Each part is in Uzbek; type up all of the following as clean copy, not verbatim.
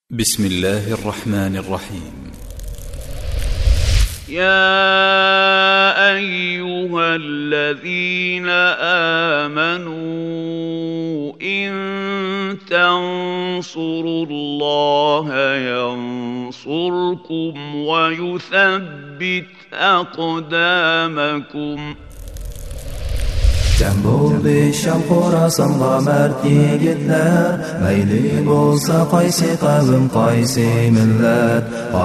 بسم الله الرحمن الرحيم. يا أيها الذين آمنوا إن تنصروا الله ينصركم ويثبت أقدامكم. Cem bo'ldi Sham Xorasanға mard yigitlar, mayli bo'lsa qaysi qavm qaysi millat,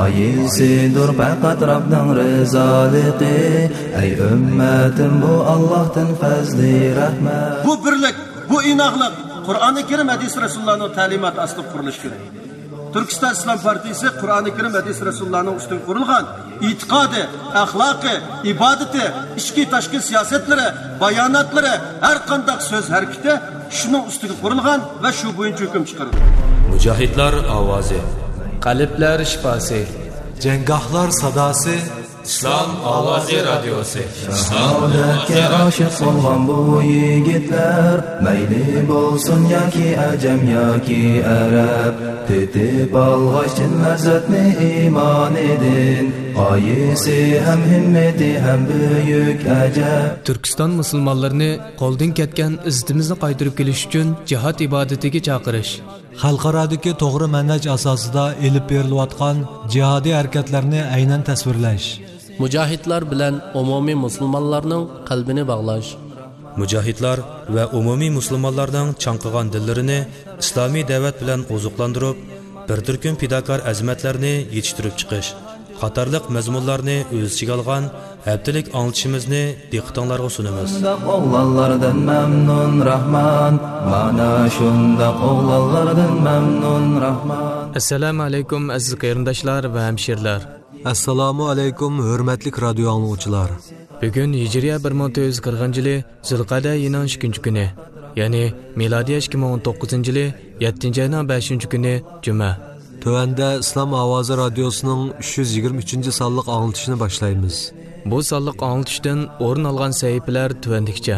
qaysidir faqat Rabbning rizoligi. Ey ummatim, bu Allohdan fazli rahmat. Bu birlik, bu inoqlik Qur'oni Karim hadis Rasulullohning ta'limoti asli qurilishi kerak. Turkiston Islom partiyasi Qur'oni Karim hadis Rasulullohning ustiga qurilgan e'tiqodi, axloqi, ibodati, ichki tashqi siyosatlari, bayonotlari, har qanday so'z harakati shuning ustiga qurilgan va shu bo'yicha hukm chiqaradi. Mujohidlar ovozi, qalblar shifosi, janggohlar sadosi, Islom ovozi radiosi. Saodatga oshiq bo'lgan bu yigitlar, mayli bo'lsin yoki ajam yoki arab, tetib olg'achin lazzatni iymon edin, qaysi ham himmati ham buyuk ajab. Turkiston musulmonlarini qo'ldan ketgan izzatimizni qaytarib kelish uchun jihad ibodatiga chaqirish, xalqarodagi to'g'ri manhaj asosida elib berilayotgan jihodiy harakatlarni aynan tasvirlash, mujohidlar bilan umumiy musulmonlarning qalbini bog'lash, mujohidlar va umumiy musulmonlarning chanqigan dillarini islomiy da'vat bilan ozuqlantirib, bir turkum fidokor azmatlarni yetishtirib chiqish qatorliq mazmunlarni o'z ichiga olgan haftalik anglitishimizni diqqatingizga sunamiz. O'g'lonlardan mamnun Rahman, mana shundaq o'g'lonlardan mamnun Rahman. Assalomu alaykum aziz qarindoshlar va hamshirlar. Assalomu alaykum hurmatli radio anglovchilar. Bugun Hijriya 1440-yili Zulqa'da ayının 2-chi kuni, ya'ni milodiy 2019-yili 7-oyning 5-chi kuni Juma. Tövəndə İslam Ovozi Radiosu'nun 323. sonliq anglitishini boshlaymiz. Bu sonliq anglitishdan o'rin olgan sahifalar tövəndikçe.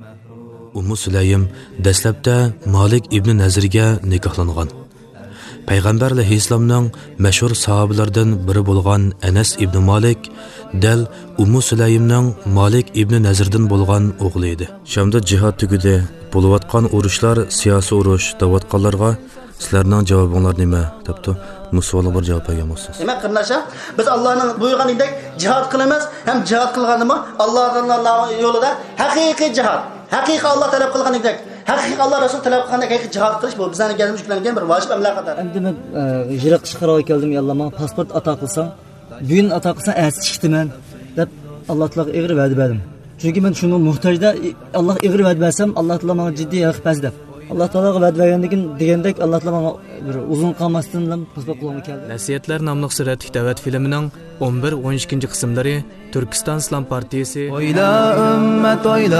Ummu Sulaym dastlabda Malik ibn Nazirga nikohlangan. Payg'ambar alayhissalomning mashhur sahobalaridan biri bo'lgan Anas ibn Malik dal Ummu Sulaymning Malik ibn Nazirdan bo'lgan o'g'li edi. Shamda jihad tugidi, bo'layotgan urushlar siyosiy urush davatqanlarga sizlarning javobinglar nima debdi? Musulmonlar bir javob bergan bo'lsin. Demak, qardoshlar, biz Allohning buyurganidek jihad qilamiz, ham jihad qilganimiz Allohning yo'lida haqiqiy jihad, haqiqiy Alloh talab qilganidek, haqiqiy Alloh Rasul talab qilganidek haqiqiy jihad qilish bu bizning gelimiz yuklangan bir vojib amaliyatdir. Endi men hijrat chiqarib keldim, yallah menga pasport ato qilsam, bugun ato qilsam asi chiqdiman deb Alloh taolo ig'ir va'da berdim. Chunki men shuni muhtojda Alloh ig'ir va'da bersam, Alloh taolo menga jiddiy yaqbaz deb. Allah Teala'ga va'da bergandan degandek Allah Teala menga bir uzun qolmasdan pasport qilib keldi. Nasihatlar nomli suratli da'vat filmining 11-12 qismlari Turkiston Islom partiyasi Oyla ummat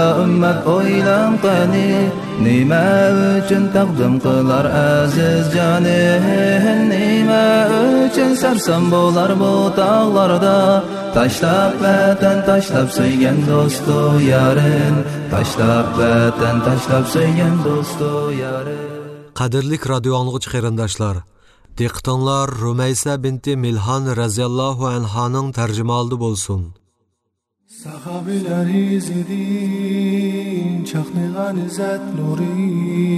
oylan qani, nima uchun taqdim qilar aziz joni, nima uchun sarson bo'lar bu tog'larda, tashlab vatan tashlab sevgan do'stu yarin, tashlab vatan tashlab sevgan do'stu yarin. Qadrlik radio anglag'uchi qarindoshlar, diqqatinglar Rumaysa binti Milhan raziyallohu anhaning tarjimalida bo'lsin. Sahabilar izidin chaqnagan izzat nuri,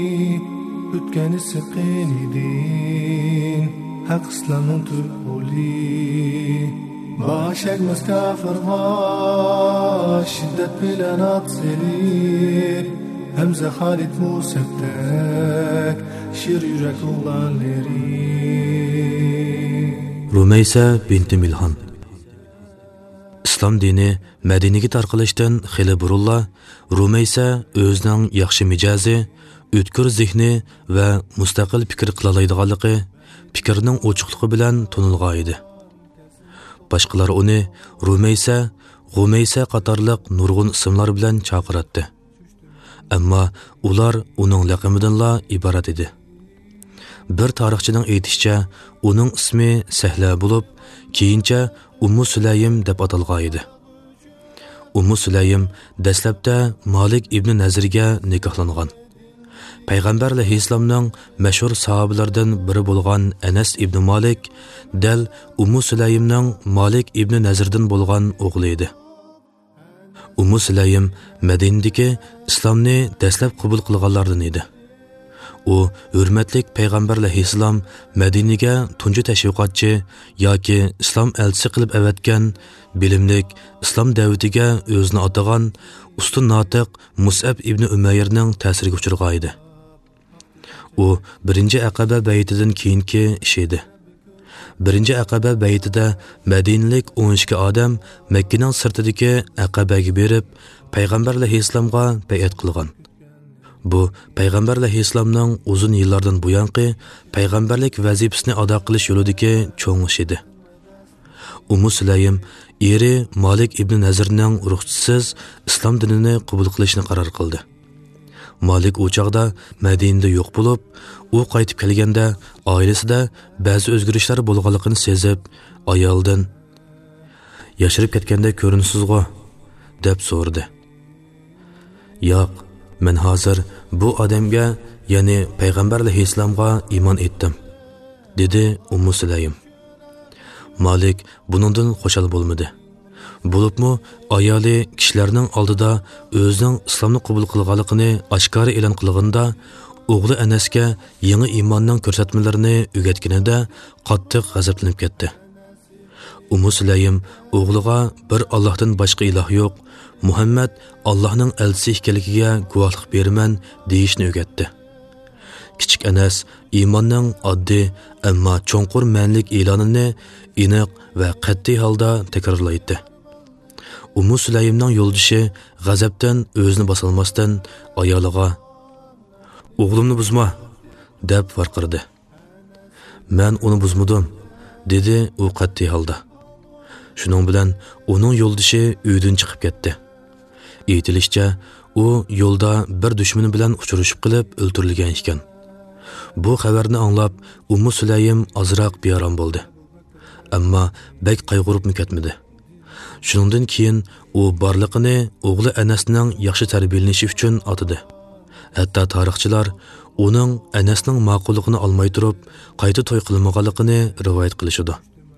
o'tgani siqin idin haq islomning tubuli, boshagmas kafirga shiddat bilan atsili, Hamza Khalid Musabdak shir yurak o'g'lonlari. Rumaysa binti Milhan Islom dini Madinaga tarqalishdan xili burunla Rumaysa o'zining yaxshi mijozi, o'tkir zehni va mustaqil fikr qila oladiganligi, fikrning ochiqligi bilan tanilgan edi. Boshqalar uni Rumaysa qatorliq nurg'un ismlar bilan chaqiratdi. Ammo ular uning laqabidanla iborat edi. Bir tarixchining aytishicha, uning ismi Sahla bo'lib, keyincha Ummu Sulaym deb atalgan edi. Ummu Sulaym dastlabda Malik ibn Nazirga nikohlangan. payg'ambar alayhissalomning mashhur sahobalardan biri bo'lgan Anas ibn Malik dal Ummu Sulaymning Malik ibn Nazrdan bo'lgan o'g'li edi. Ummu Sulaym Madinadagi islomni dastlab qabul qilganlardan edi. U hurmatli payg'ambar alayhissalom Madinaga tunji tashviqotchi yoki islom elchisi qilib avatgan bilimlik islom da'vatiga o'zini atagan ustun notiq Mus'ab ibn Umayrning ta'siriga uchragan edi. U birinchi Aqaba baytidan keyingi ish edi. Birinchi Aqaba baytida Madinalik 12 odam Makkaning sirtidagi Aqabaga berib, payg'ambar alayhissalomga bay'at qilgan. Bu payg'ambar alayhissalomning uzun yillardan buyanqi payg'ambarlik vazifasini ado qilish yo'lidagi cho'ng ish edi. Ummu Sulaym eri Malik ibn Nazrning ruxsatisiz islom dinini qabul qilishni qaror qildi. Malik u chaqda Madinada yo'q bo'lib, u qaytib kelganda oilasida ba'zi o'zgarishlar bo'lganligini sezib, ayoldan "Yashirib ketganda ko'rinsizg'o?" deb so'radi. "Yo'q, men hozir bu odamga, ya'ni payg'ambar alayhissalomga iymon etdim", dedi Ummu Sulaym. Malik buningdan xushal bo'lmadi. Bo'libmi ayoli kishilarning oldida o'zining islomni qabul qilganligini oshkora e'lon qilganda, o'g'li Anasga yangi iymonning ko'rsatmalarini o'rgatganida qattiq g'azablanib ketdi. Ummu Sulaym o'g'liga bir Allohdan boshqa iloh yo'q, Muhammad Allohning elchisi ekanligiga guvohlik beraman deyishni o'rgatdi. Kichik Anas iymonning oddiy ammo cho'nqur ma'nilik e'lonini aniq va qat'iy holda takrorlaydi. Ummu Sulaymning yo'ldoshi g'azabdan o'zini bosolmasdan ayoliga "O'g'limni buzma" deb varqirdi. "Men uni buzmadim", dedi u qat'iy holda. Shuning bilan uning yo'ldoshi uydan chiqib ketdi. Aytilishicha, u yo'lda bir dushmani bilan uchrashib qilib o'ldirilgan ekan. Bu xabarni anglab, Ummu Sulaym ozroq bearom bo'ldi. Ammo bek qayg'urib ketmadi. Shuningdan keyin u borliqini o'g'li Anasning yaxshi tarbiyalanishi uchun atadi. Hatto tarixchilar uning Anasning ma'qulligini olmay turib, qayta to'y qilmaganligini rivoyat qilishadi.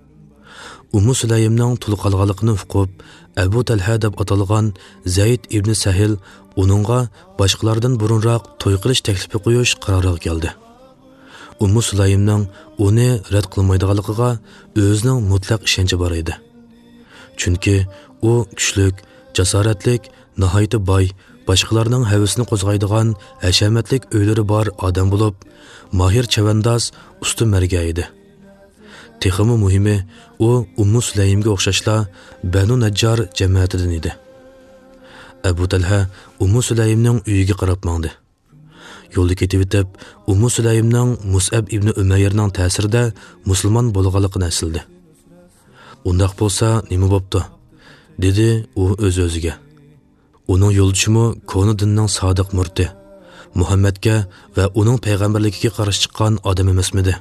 Ummu Sulaymning tul qolganligini uqib, Abu Talha deb atalgan Zayd ibn Sahil uningga boshqalardan burunroq to'y qilish taklifi qo'yish qaroriga keldi. Ummu Sulaymning uni rad qilmaydiganligiga o'zining mutlaq ishonchi bor edi. Chunki u kuchlik, jasoratlik, nihoyat boy, boshqalarning havasini qo'zg'aydigan hashamatlik o'ylari bor odam bo'lib, mohir chavandoz, usti marga edi. Texmi muhimi, u Ummu Sulaymga o'xshashla Banu Najjar jamoatidan edi. Abu Talha Ummu Sulaymning uyiga qarab mangdi. Yo'lda ketib o'tib, Ummu Sulaymning Mus'ab ibn Umayrning ta'sirida musulmon bo'lganligini esladi. "Undaq bo'lsa, nima bo'pti?" dedi u o'z-o'ziga. Uning yo'ldishimi koni dinning sodiq murti, Muhammadga va uning payg'ambarligiga qarshi chiqqan odam emasmidi?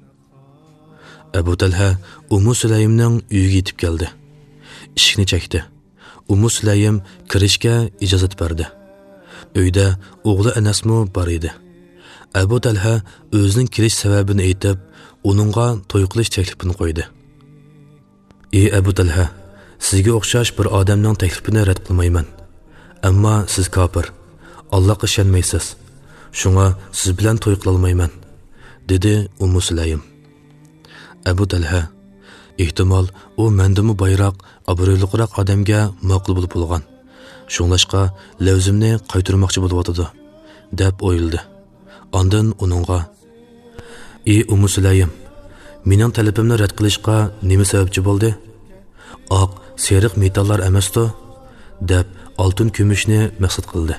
Abu Talha Ummu Sulaymning uyiga yetib keldi. Eshikni chekdi. Ummu Sulaym kirishga ijozat berdi. Uyda o'g'li Anasmi bor edi. Abu Talha o'zining kirish sababini aytib, uningga to'y qilish taklifini qo'ydi. "Ey Abu Talha, sizga o'xshash bir odamning taklifini rad qilmayman. Ammo siz kofir, Allohga ishonmaysiz. Shunga siz bilan to'y qila olmayman", dedi Ummu Sulaym. Abu Talha, ehtimol u mendimi bayroq, obro'liroq odamga ma'qul bo'lib bo'lgan. Shunglashqa lavzimni qaytarmoqchi bo'lyotdi, deb o'yladi. Ondan uningga: "Ey Ummu Sulaym, mening talabimni rad qilishga nima sababchi bo'ldi? Oq, seriq metallar emasdi?" deb oltin kumushni maqsad qildi.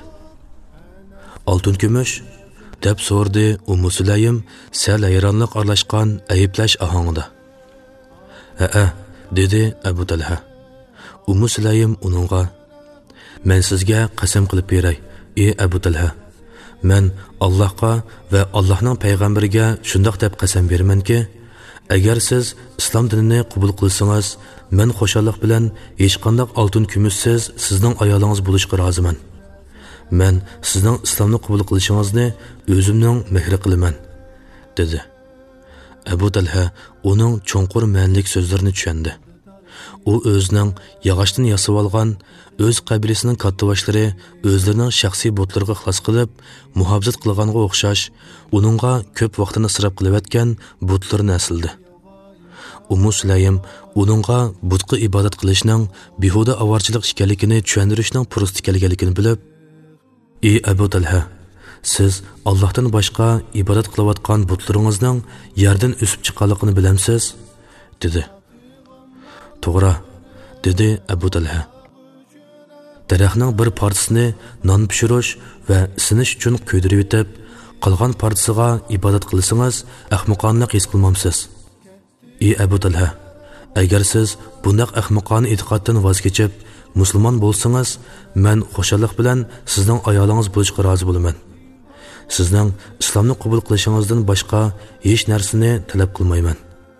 "Oltin kumush?" deb so'rdi Ummu Sulaym sal hayronlik aralashgan ayiblash ohangida. "Ha", dedi Abu Talha. Ummu Sulaym uningga: "Men sizga qasam qilib beray, ey Abu Talha. Men Allohga va Allohning payg'ambariga shundoq deb qasam beramanki, agar siz islom dinini qabul qilsangiz, men xo'shallik bilan hech qanday oltin kumushsiz sizning ayolingiz bo'lishga roziman. "Men sizning islomni qabul qilishingizni o'zimning mehri qilaman", dedi. Abu Talha uning cho'nqur ma'nilik so'zlarini tushundi. U o'zining yog'ochdan yasab olgan o'z qabilasining kattavoshlari o'zlarining shaxsiy butlarga xlos qilib, muhofazat qilganga o'xshash, uningga ko'p vaqtini isrof qilayotgan butlarni asildi. Ummu Sulaym uningga butga ibodat qilishning behuda avorchilik ekanligini tushuntirishning fursati kelganligini bilib, "Ey Abu Talha, siz Allohdan boshqa ibodat qilayotgan butlaringizning yerdan o'sib chiqqanligini bilamsiz?" dedi. "To'g'ri", dedi Abu Talha. "Daraxtning bir parchasini non pishirish va isinish uchun kuydirib etib, qolgan parchasiga ibodat qilsangiz, ahmoqonlik his qilmamsiz. Ey Abu Talha, agar siz bunday ahmoqona e'tiqoddan voz kechib musulmon bo'lsangiz, men xushallik bilan sizning ayolingiz bo'lishga rozi bo'laman. Sizning islomni qabul qilishingizdan boshqa hech narsani talab qilmayman."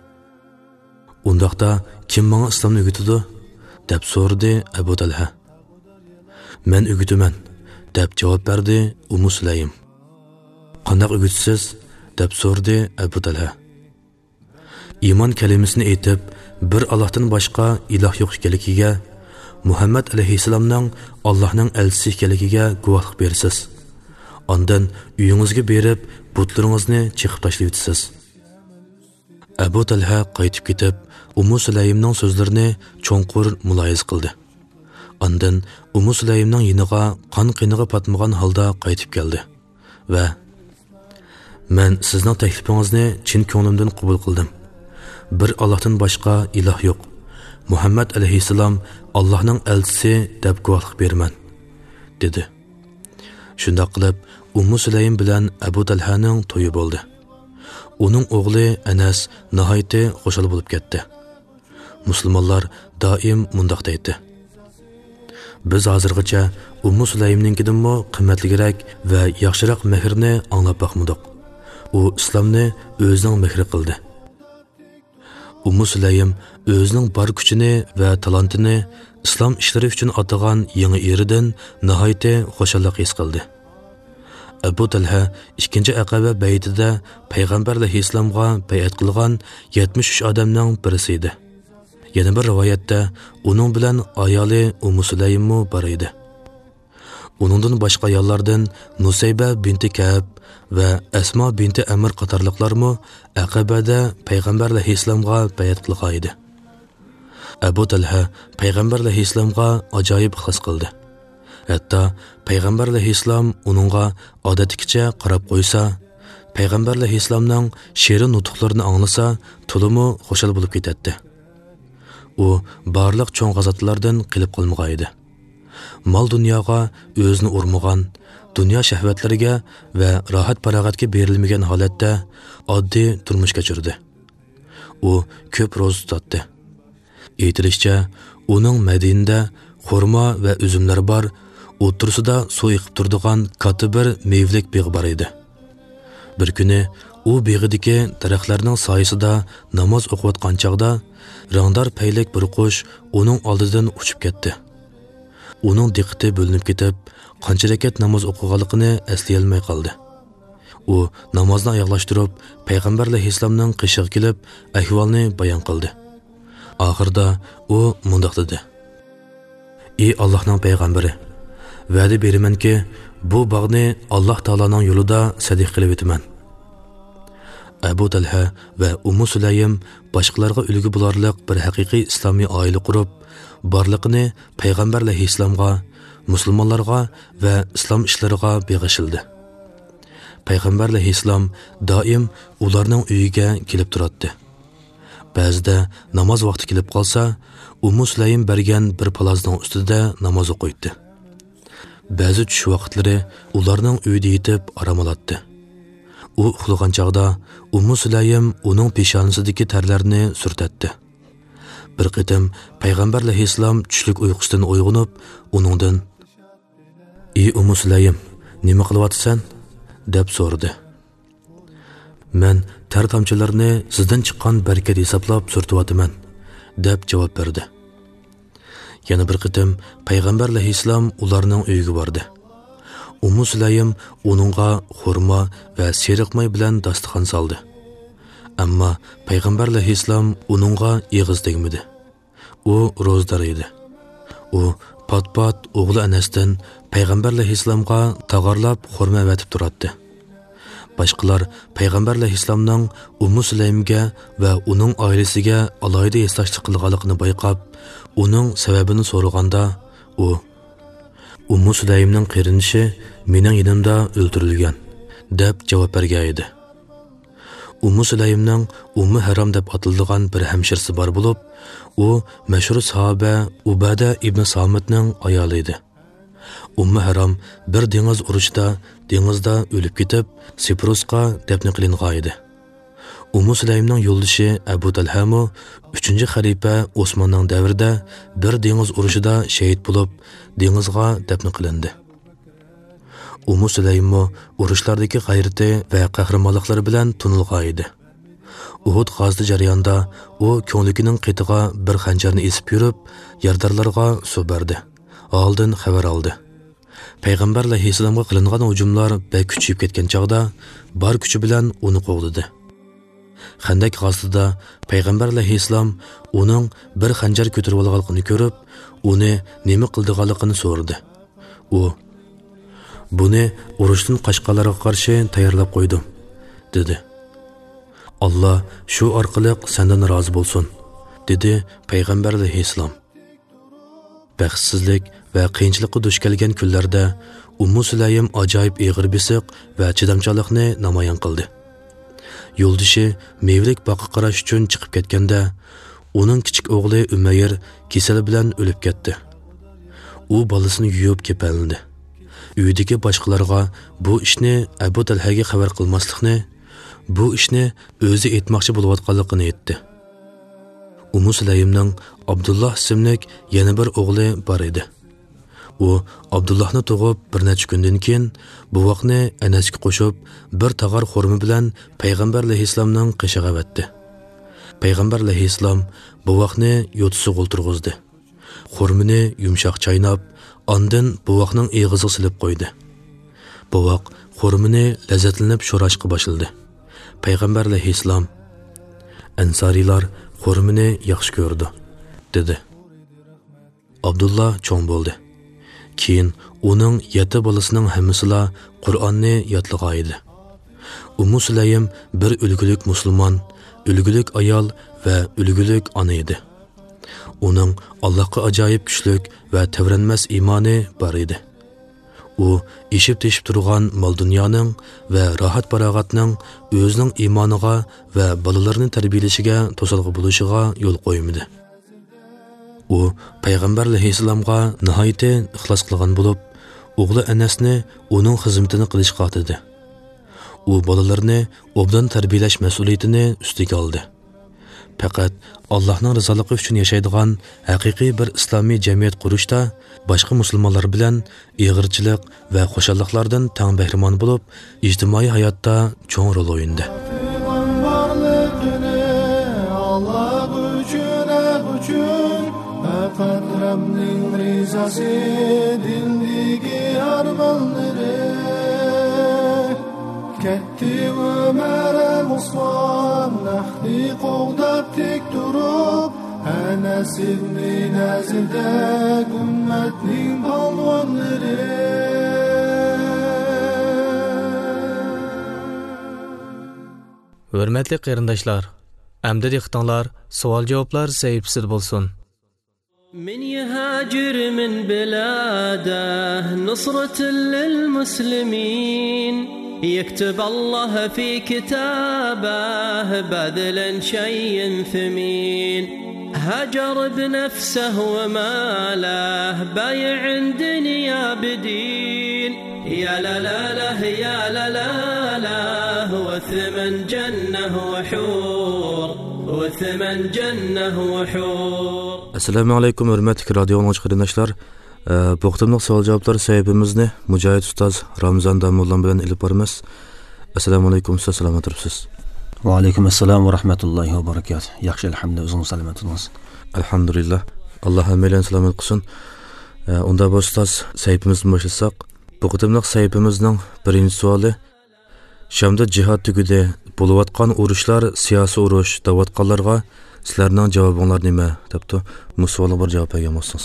"Undaqda kim menga islomni o'rgatadi?" deb so'radi Abu Talha. "Men o'rgataman", deb javob berdi Ummu Sulaym. "Qanday o'rgatasiz?" deb so'radi Abu Talha. "Iymon kalimasini aytib, bir Allohdan boshqa iloh yo'q ekanligiga, Muhammad alayhissalomning Allohning elchisi ekanligiga guvohlik berasiz. Ondan uyingizga berib, butlaringizni chiqib tashlaysiz." Abu Talha qaytib ketib, Ummu Sulaymning so'zlarini cho'nqur muloyiza qildi. Ondan Ummu Sulaymning yiniga qon qiniga patmagan holda qaytib keldi va "Men sizning taklifingizni chin ko'nglimdan qabul qildim. Bir Allohdan boshqa iloh yo'q. Muhammad alayhissalom Allohning elchisi deb guvohlik beraman", dedi. Shunda qilib Ummu Sulaym bilan Abu Talhaning to'yi bo'ldi. Uning o'g'li Anas nihoyatda xushal bo'lib ketdi. Musulmonlar doim mundaq deydi: "Biz hozirgacha Ummu Sulaymninkidanmi qimmatliroq va yaxshiroq mehrni anglab boqmadik. U islomni o'zining mehri qildi." Ummu Sulaym o'zining bor kuchini va talantini islom ishlari uchun atagan yangi eridan nihoyatda xushallik his qildi. Abu Talha 2-chi Aqaba baytida payg'ambar alayhissalomga bay'at qilgan 73 odamning birisi edi. Yana bir rivoyatda uning bilan ayoli Ummu Sulaym bor edi. Uningdan boshqa ayollardan Nusayba binti Ka'b va Asma binti Amr qatorliqlarmi Aqabada payg'ambar alayhissalomga bay'at qilgan edi. Abu Talha payg'ambar alayhissalomga ajoyib ixlos qildi. Hatto payg'ambar alayhissalom uningga odatdagicha qarab qo'ysa, payg'ambar alayhissalomning shirin nutqlarini anglasa, to'limi xushal bo'lib ketadi. U barliq cho'ng g'azotlardan qilib qolmagan edi. Mol dunyoga o'zini urmagan, dunyo shahvatlariga va rohat farog'atga berilmagan holatda oddiy turmush kechirdi. U ko'p ro'za tutdi. Aytilishicha, uning Madinada xurmo va uzumlar bor, o'tirsida suv iqib turadigan katta bir mevlik bog' bor edi. Bir kuni u bog'idagi daraxtlarning soyasida namoz o'qiyotgan chog'da rangdor paylik bir qush uning oldidan uchib ketdi. Uning diqqati bo'linib ketib, qancha rakat namoz o'qiganligini eslay olmay qoldi. U namozni oyoqlashtirib, payg'ambar alayhissalomning qishig'iga kelib, ahvolni bayon qildi. Oxirida u mundoq dedi: "Ey Allohning payg'ambari, va'da beramanki, bu bog'ni Alloh taoloning yo'lida sadiq qilib o'taman." Abu Talha va Ummu Sulaym boshqalarga ulgu bo'larlik bir haqiqiy islomiy oila qurib, borliqini payg'ambar alayhissalomga, musulmonlarga va islom ishlariga beg'ishildi. Payg'ambar alayhissalom doim ularning uyiga kelib turadi. Ba'zida namoz vaqti kelib qolsa, Ummu Sulaym bergan bir palazning ustida namoz o'qiydi. Ba'zi tush vaqtlari ularning uyida yetib orom oladi. U uxlagan chog'da Ummu Sulaym uning peshonasidagi tarlarni surtatdi. Bir qitim payg'ambar alayhissalom tushlik uyqusidan uyg'onib, uningdan: "Ey Ummu Sulaym, nima qilyapsan?" deb so'radi. "Men tar tomchilarini sizdan chiqqan barkat hisoblab surtyapman", deb javob berdi. Yana bir qitim payg'ambar alayhissalom ularning uyiga bordi. Ummu Sulaym uningga xurmo va seriq may bilan dasturxon soldi. Ammo payg'ambar alayhissalom uningga ig'iz tegmadi. U ro'zdor edi. U pat-pat o'g'li Anasdan payg'ambar alayhissalomga tag'arlab xurmo vatib turardi. Boshqalar payg'ambar alayhissalomning Ummu Sulaymga va uning oilasiga alohida esdashlik qilganligini bayqab, uning sababini so'raganda, u Ummu Sulaymning qarinishi mening yonimda o'ldirilgan deb javob bergan edi. Ummu Sulaymning Ummu Haram deb atiladigan bir hamshirasi bor bo'lib, u mashhur sahoba Ubada ibn Samitning ayoli edi. Ummu Haram bir dengiz urushida dengizda o'lib ketib, Siprusga dafn qilingan edi. Ummu Sulaymning yo'ldoshi Abu Talha 3-xalifa Osmonning davrida bir dengiz urushida shahid bo'lib, dengizga dafn qilindi. Ummu Sulaym urushlardagi g'ayrati va qahramonliklari bilan tunilgan edi. Uhud g'azoti jarayonida u ko'ngligining qetiga bir xanjarni esib yurib, yardorlarga suv berdi. Oldin xabar oldi. Payg'ambar alayhissalomga qilingan hujumlar bek kuchayib ketgan chog'da bor kuchi bilan uni qo'g'ladi. Xandak g'azotida payg'ambar alayhissalom uning bir xanjar ko'tarib olganligini ko'rib, uni nima qildiganligini so'radi. U buni urushdan qochqanlarga qarshi tayyorlab qo'ydim, dedi. Alloh shu orqali sendan rozi bo'lsin, dedi payg'ambar alayhissalom. Baxtsizlik va qiyinchilikqa duch kelgan kunlarda Ummu Sulaym ajoyib ig'ir bisiq va chidamchanlikni namoyon qildi. Yo'ldoshi mevlik boqqa qarash uchun chiqib ketganda, uning kichik o'g'li Umayr kasal bilan o'lib ketdi. U bolasini yuyib kepaldi. Uydagi boshqalarga bu ishni Abu Talhaga xabar qilmaslikni, bu ishni o'zi aytmoqchi bo'layotganligini aytdi. Ummu Sulaymning Abdullah ismli yana bir o'g'li bor edi. U Abdullahni tug'ib bir necha kundan keyin buvoqni Anasga qo'shib bir tag'ar xurmo bilan payg'ambar alayhissalomning qishig'iga vatdi. Payg'ambar alayhissalom buvoqni yo'tisiga o'ltirg'izdi. Xurmoni yumshoq chaynab, ondan buvoqning eg'iziga silib qo'ydi. Buvoq xurmoni lazzatlanib sho'rashga boshladi. Payg'ambar alayhissalom Ansarilar xurmoni yaxshi ko'rdi, dedi. Abdullah cho'ng bo'ldi. Keyin uning 7 bolasining hammasilar Qur'onni yodlagan edi. Ummu Sulaym bir ulgulik musulmon, ulgulik ayol va ulgulik ona edi. Uning Allohga ajoyib kuchlik va tavranmas iymoni bor edi. U eshib-teshib turgan mol dunyoning va rohat farog'atning o'zining iymoniga va bolalarini tarbiyalashiga to'salg'i bo'lishiga yo'l qo'ymadi. U payg'ambar alayhissalomga nihoyatda ixlos qilgan bo'lib, o'g'li Anasni uning xizmatini qilishga otdi. U bolalarni obdan tarbiyalash mas'uliyatini ustiga oldi. Faqat Allohning rizoligi uchun yashaydigan haqiqiy bir islomiy jamiyat qurishda boshqa musulmonlar bilan ig'irchilik va xushalliqlardan tang bahramon bo'lib, ijtimoiy hayotda cho'ng rol o'ynadi. Rabbning rizasi dildagi armonlari Ketti Ömer Osman nahdi qo'g'dab tek turib Anas ibn Nazirda ummatning polvonlari Hurmatli qarindoshlar, amdi dehqonlar, savol-javoblar sahifasida bo'lsin. من يهاجر من بلاده نصرة للمسلمين يكتب الله في كتابه بذل شيء ثمين هجر بنفسه وماله بايع دنيا بدين يا لا لا لا يا لا لا لا هو ثمن جنة وحور وثمن جنة وحور. Assalomu alaykum hurmatli radio qarindoshlar. Bu vaqtimlik savol-javoblar sahifamizni Mujohid ustoz Ramzon Damullan bilan ilib boramiz. Assalomu alaykum, siz salomat turibsiz? Va alaykum assalom va rahmatullohi va barakatuh. Yaxshi alhamdulillah, o'zingiz salomat bo'lasiz. Alhamdulillah. Alloh hammalarni salomat qilsin. Unda bu ustoz sahifamizni boshlasak, Bu qıtımlıq sahibimizning birinci suali Şamda jihad tugudi bo'layotgan urushlar siyosiy urush davatqanlarga sizlarning javobinglar nima debdi. Bu savolga bir javob bergan bo'lsangiz.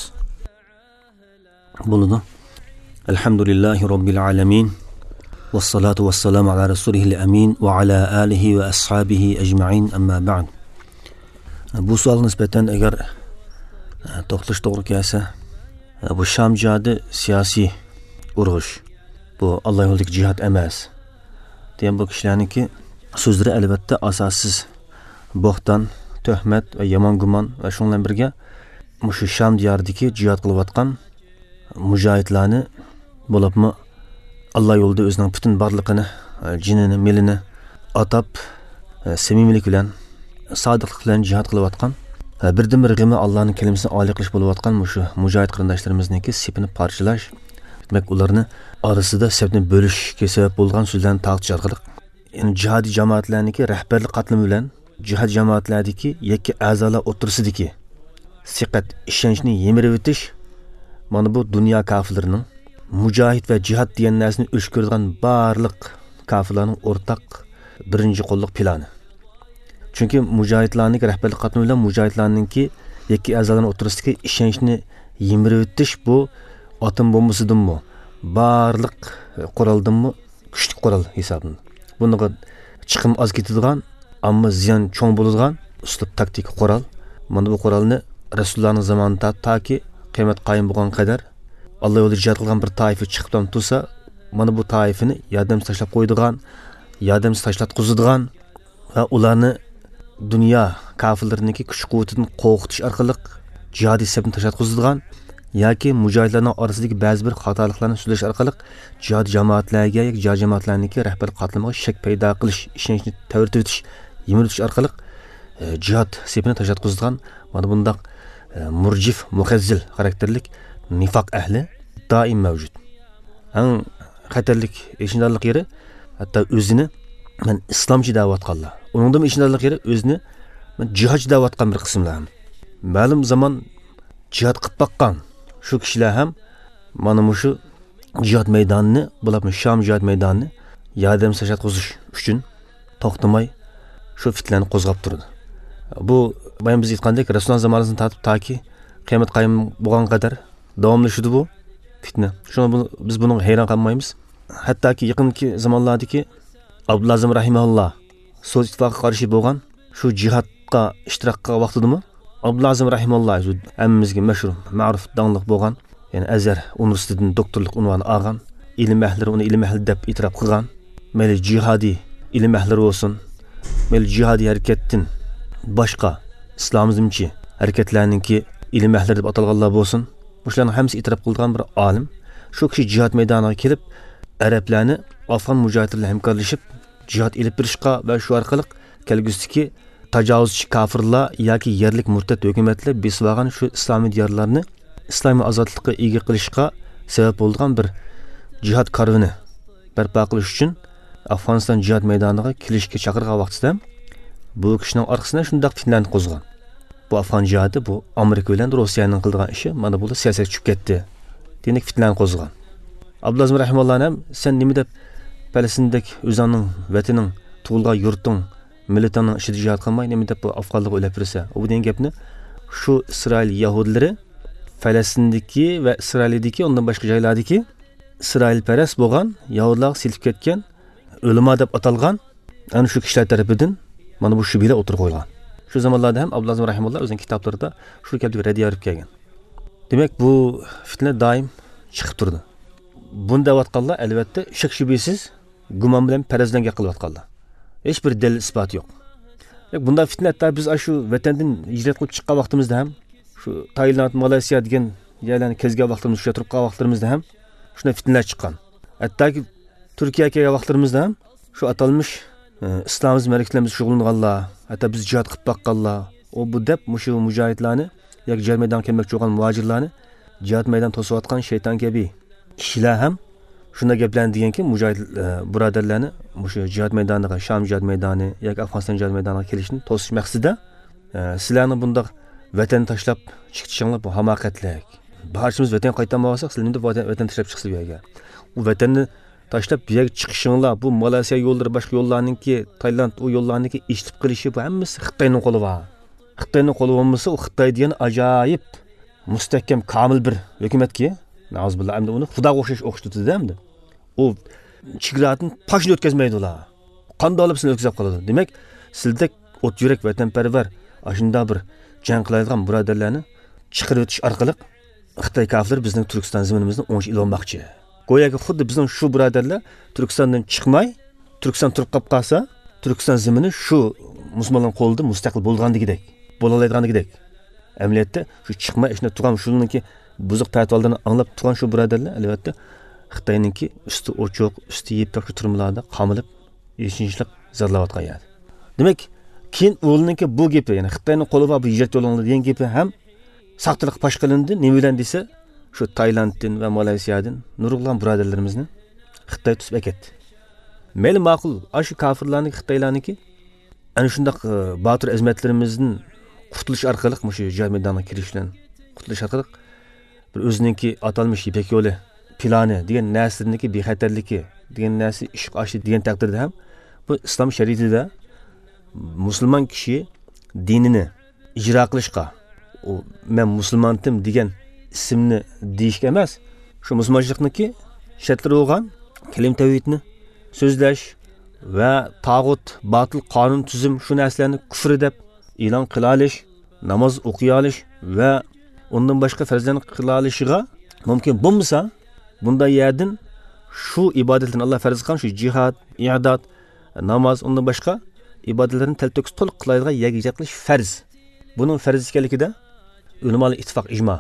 Bo'ladi. Alhamdulillahi robbil alamin. Wassalatu wassalamu ala rasulihil amin wa ala alihi wa ashabihi ajma'in amma ba'd. Bu savol nisbatan agar to'xtalish to'g'ri kelsa, bu Sham jihadi siyosiy urush. Bu Alloh yo'lidagi jihad emas. Deyan bu kishilarniki so'zlari albatta asossiz bo'xton, tuhmat va yomon gumon va shundan birga mushu Sham diyoridagi jihad qilayotgan mujohidlarni bo'libmi Alloh yo'lida o'zining butun borlig'ini, jinini, milini atab samimiylik bilan, sodiqlik bilan jihad qilayotgan, birdan-bir g'imi Allohning kalimasini oliy qilish bo'layotgan mushu mujohid qarindoshlarimizniki sepini parchalash, demak ularni orasida sepni bo'lishga sabab bo'lgan so'zlarni taqdish orqali, ya'ni jihad jamoatlarniki rahbarlik qatlami bilan jihad jamoatlaridagi yakka a'zolar o'tirisidagi siqat ishonchni yemirib o'tish, mana bu dunyo kafirlarining mujohid va jihad degan narsani o'shkirgan barliq kafirlarning o'rtaq birinchi qo'lliq plani. Chunki mujohidlarning rahbarlik qatlami bilan mujohidlarningki yakka a'zolarning o'tirisidagi ishonchni yemirib o'tish bu atom bombasidanmi, barliq quroldanmi kuchli qurol hisoblanadi. Bunga chiqim oz ketadigan, ammo ziyon cho'ng bo'ladigan uslub taktik qurol. Mana bu qurolni Rasulullohning zamonida toki qiyomat qoyim bo'lgan qadar Alloh yo'lida jihad qilgan bir toifa chiqib tursa, mana bu toifani yordamsiz tashlab qo'ydigan, yordamsiz tashlatqizadigan va ularni dunyo kafirlariniki kuch-quvvatidan qo'rqitish orqali jihad hisobini tashlatqizadigan yoki mujohidlarning orasidagi ba'zi bir xatoliklarni so'zlash orqali jihad jamoatlarga yoki jihad jamoatlarniki rahbarlik qatlamiga shak paydo qilish, ishonchni ta'virtish, yemirtish orqali jihad sepini tashlatqizadigan mana bundaq murjif, muhazzil xarakterlik nifoq ahli doim mavjud. Eng xatarlik ishindorlik yeri hatto o'zini men islomchi da'vatqanlar. Uningdan ishindorlik yeri o'zini men jihadchi da'vatgan bir qismlar. Ma'lum zaman jihad qilib baqqan shu kishilar ham mana shu jihad maydonini, bularni Sham jihad maydonini yordam tashlatqizish uchun to'xtamay shu fitnani qo'zg'ab turdi. Bu bayon biz aytgandek Rasululloh zamonasidan tortib toki qiyomat qoyim bo'lgan qadar davomlashadi bu fitna. Shuni biz buni hayron qolmaymiz. Hattoki yaqinki zamonlardagi Abdullah Azam rahimahulloh so'z ittifoqiga qarshi bo'lgan shu jihadga ishtirok qilgan vaqtidami Abdullah Azam rahimahulloh hammamizga mashhur, ma'ruf, dangliq bo'lgan, ya'ni Azhar universitetidan doktorlik unvoni olgan, ilm ahlilari uni ilm ahli deb e'tirof qilgan, mayli jihodiy ilm ahlilari bo'lsin, mayli jihodiy harakatdan boshqa islomizmchi harakatlarningki ilm ahlilari deb atalganlar bo'lsin, bularning hammasi e'tirof qilgan bir olim. Shu kishi jihad maydoniga kelib, arablarni afg'on mujohidlar bilan hamkorlashib jihad ilib berishga va shu orqali kelgusidagi tajovuzchi kafirlar yoki yerlik murtad hukumatlar besvagan shu islomiy diyorlarni islomiy ozodlikka ega qilishga sabab bo'lgan bir jihad karvini barpo qilish uchun Afg'oniston jihad maydoniga kelishga chaqirgan vaqtida bu kishining orqasidan shunday fitnani qo'zg'agan. Bu Afg'on jihadi bu Amerika bilan Rossiyaning qilgan ishi, mana bu siyosat tushib ketdi. Demak fitnani qo'zg'agan. Abdullah rahimahulloh ham sen nima deb Palestinadagi o'zining vataning, tug'ilgan yurting, millatining ishida jihad qilmay nima deb bu afg'onlik o'ylab tursa, u degan gapni shu Isroil yahudlari Falastindagi va Isroildagi undan boshqa joylardagi Isroilparast bo'lgan yahudlar silib ketgan o'lima deb atalgan ana shu kishilar tarafidan mana bu shubhalar o'tirib qo'yilgan. Shu zamonlarda ham Abdullah rahimahulloh o'zining kitoblarida shu gapni raddiya qilib kelgan. Demak bu fitna doim chiqib turdi. Bunda vatqanlar albatta shak shubhasiz gumon bilan farazlarga qilayotganlar. Hech bir dalil isbot yo'q. Bunda fitna hatta biz shu vatandan hijrat qilib chiqqan vaqtimizda ham shu Tailand, Malayziya degan yerlarni kezgan vaqtimizda, shu turib qolgan vaqtlarimizda ham shuna fitnalar chiqqan. Hattoki Turkiyaga kelgan vaqtlarimizda ham shu atalmish islomimiz malaklarimiz shug'ullanganlar, hatta biz jihad qilib baqqanlar, o bu deb mushu mujohidlarni yoki jihad maydoniga kelmoqchi bo'lgan muhojirlarni jihad maydon to'sayotgan shayton kabi kishilar ham shunday gaplarni deganki, mujohid birodarlarni mushu jihad maydoniga, Sham jihad maydoni yoki Afg'oniston jihad maydoniga kelishni to'sish maqsadida sizlarni bundaq vatan tashlab chiqishinglar bu hamoqatlik. Barchamiz vatan qaytarmoq olsak, sizlarni vatan tashlab chiqsiz bu yerga. u vatanni tashlab bu yerga chiqishinglar, bu Malayziya yo'llari, boshqa yo'llarningki, Tailand o yo'llarningki ishib qilishi bu hammasi Xitoyning qo'li bor. Xitoyning qo'li bo'lmasa, u Xitoy degan ajoyib mustahkam, komil bir hukumatki, na'uzubillah, endi uni xudoga o'xshatdi endi. U chegaradan poshni o'tkazmaydi ular. Qanday olib sizni o'tkazib qoladi. Demak, sizda o't yurak vatanparvar, ashunda bir jang qiladigan birodarlarni chiqarib o'tish orqali Xitoy kafirlar bizning Turkiston zaminimizni o'nch ilonmoqchi. Go'yoki xuddi bizning shu birodarlar Turkistondan chiqmay, Turkiston turib qolsa, Turkiston zamini shu musulmonlar qo'lida mustaqil bo'lganligidek, bo'la oladiganligidek. Amaliyotda shu chiqmay ishni turgan shuningki buzuq tartiblarni anglab turgan shu birodarlar albatta Xitoyninki usti o'choq, usti yeb to'kib turmalarda qamilib, yeshinchilik zarlayotgan yer. Demak, keyin o'g'lininki bu gapi, ya'ni Xitoyning qo'li va bu hijrat yo'lini degan gapi ham saqtiliq pash qilindi. Nima bilan desa, shu Tailanddan va Malayziyadan nurg'ulgan birodarlarimizni Xitoy tutib ketdi. Mayli ma'qul, shu kafirlarning, Xitoylarniki ana shundaq botir azmatlarimizning qutilish orqali, shu jihad maydoniga kirishdan qutilish orqali bir o'ziningki atalmish Ipak yo'li plani degan narsaniki bexatarligi degan narsa ish oshi degan taqdirda ham bu islom shariatida musulmon kishi dinini ijro qilishga, men musulmondim degan ismni deyishga emas, shu musulmonchilikniki shartlari bo'lgan kalim tavhidni so'zlash va tag'ut, botil qonun tuzum shu narsalarni kufr deb e'lon qila olish, namoz o'qiy olish va undan boshqa farzlarni qila olishiga mumkin bo'lmasa, bunday yerdan shu ibodatlarni Alloh farz qilgan shu jihad, i'dod, namoz, undan boshqa ibodatlarni talto'kis to'liq qiladigan yerga qilish farz. Buning farz ekanligida ulamolar ittifoq ijmo,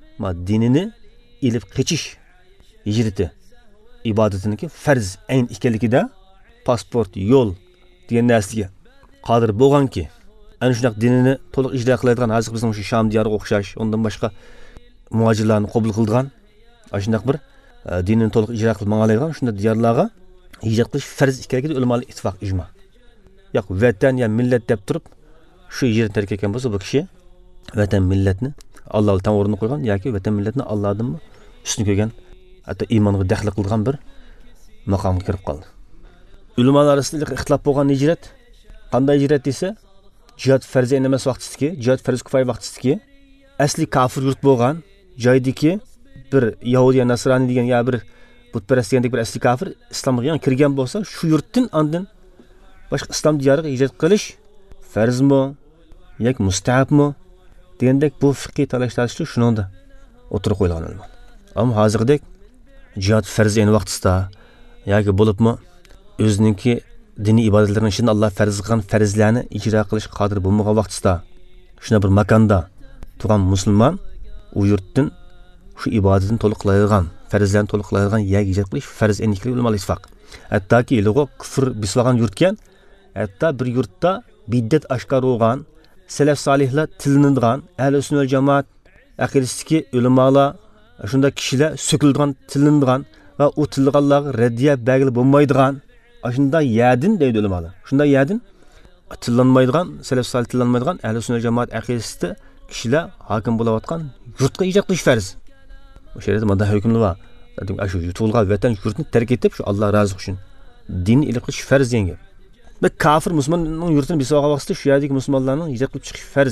dinini ilib qichish hijrati ibodatiniki farz ayn ekanligida pasport, yo'l degan narsaga qodir bo'lganki, ana shunday dinini to'liq ijro qiladigan hozir bizning shu Sham diyoriga o'xshash, undan boshqa muhojirlarni qabul qilgan, shunday bir dinini to'liq ijro qilib mang'alaydigan shunday diyorlarga hijrat qilish farz ekanligida ulamolar ittifoq ijmo. Yo'q, vatan ya millat deb turib shu hijrat tark etgan bo'lsa, bu kishi vatan millatni Alloh tan o'rnini qo'ygan yoki vatan millatni Allohdan ustun ko'rgan, hatto iymonga daxl qilgan bir maqomga kirib qoldi. Ulamolar orasida ixtilof bo'lgan hijrat qanday hijrat desa, jihad farz emas vaqtidagi, jihad farz kifoya vaqtidagi asli kafir yurt bo'lgan joydagi bir Yahudiya, Nasrani degan ya bir butparast degandek bir asli kafir islomga yana kirgan bo'lsa, shu yurtdan andin boshqa islom diyoriga hijrat qilish farzmi yoki mustahabmi degandek bu fiqhiy talash-tarishlar shuningda o'tirib qo'yilgan bo'ladi. Ammo hozirgidek jihad farz ayni vaqtida yoki bo'libmi o'zininki diniy ibodatlarning ichida Alloh farz qilgan farzlarni ijro qilish qodir bo'lmagan vaqtida shuna bir makonda turgan musulmon u yurtdan shu ibodatni to'liq qiladigan, farzlarni to'liq qiladigan yerga hijrat qilish farz enikli ulamolar ittifoq. Hattoki ilg'o kufr bisvagan yurtgan, hatto bir yurtda biddat oshkor bo'lgan, salaf solihlar tilinadigan, ahli sunnat va jamoat aqidasidagi ulamolar shunday kishilar so'kilgan, tilinadigan va u tilganlarga raddiya belgili bo'lmaydigan shunday yadin deydi ulamolar. Shunday yadin tillanmaydigan, salaf solih tillanmaydigan ahli sunnat va jamoat aqidasida kishilar hokim bo'layotgan yurtga hijrat qilish farz. Bu shariat manda hukmli va shu yutulgan vatan yurtni tark etib shu Alloh rozi uchun din ilib qilish farz degan. Bir kafir musulmonning yurtini bisoga vaqtida shu yerdagi musulmonlarning hijrat qilib chiqish farz.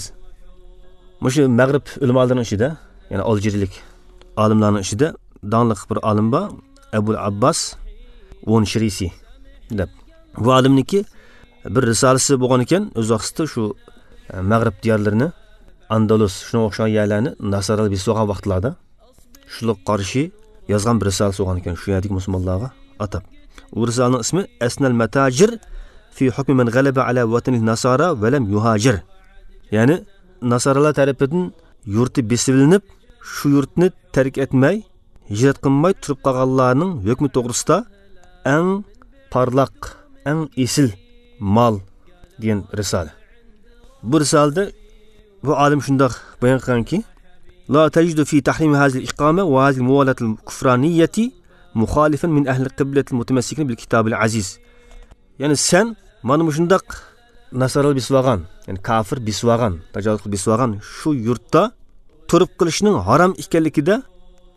Mushu Mag'rib ulamolarining ichida, ya'ni Aljeriyalik olimlarning ichida donliq bir olim bor, Abu Abbas von Shrisi deb. Bu olimniki bir risolasi bo'lgan ekan, o'z vaqtida shu Mag'rib diyorlarini, Andalus, shunga o'xshagan yerlarni nasaralar bisoga vaqtlarda shularga qarshi yozgan bir risolasi bo'lgan ekan, shu yerdagi musulmonlarga atab. Bu risolaning ismi Asnal Matajir fi hukm man g'alaba ala vatanil nasara va lam yuhajir. Ya'ni nasaralar tarafidan yurti besilinib, shu yurtni tark etmay, hijrat qilmay turib qolganlarning hukmi to'g'risida eng parlaq, eng esil mal degan risola. Bu risolada bu olim shunday bayon qilganki, la tajidu fi tahrim hadhihi al-iqama wa hadhihi al-muwalat al-kufraniyyati mukhalifan min ahli al-qiblat al-mutamassikina bil kitab al-aziz. Ya'ni sen mana shundaq nasaral bisvagan, ya'ni kafir bisvagan, tajovuz bisvagan shu yurtda turib qilishning harom ekanligida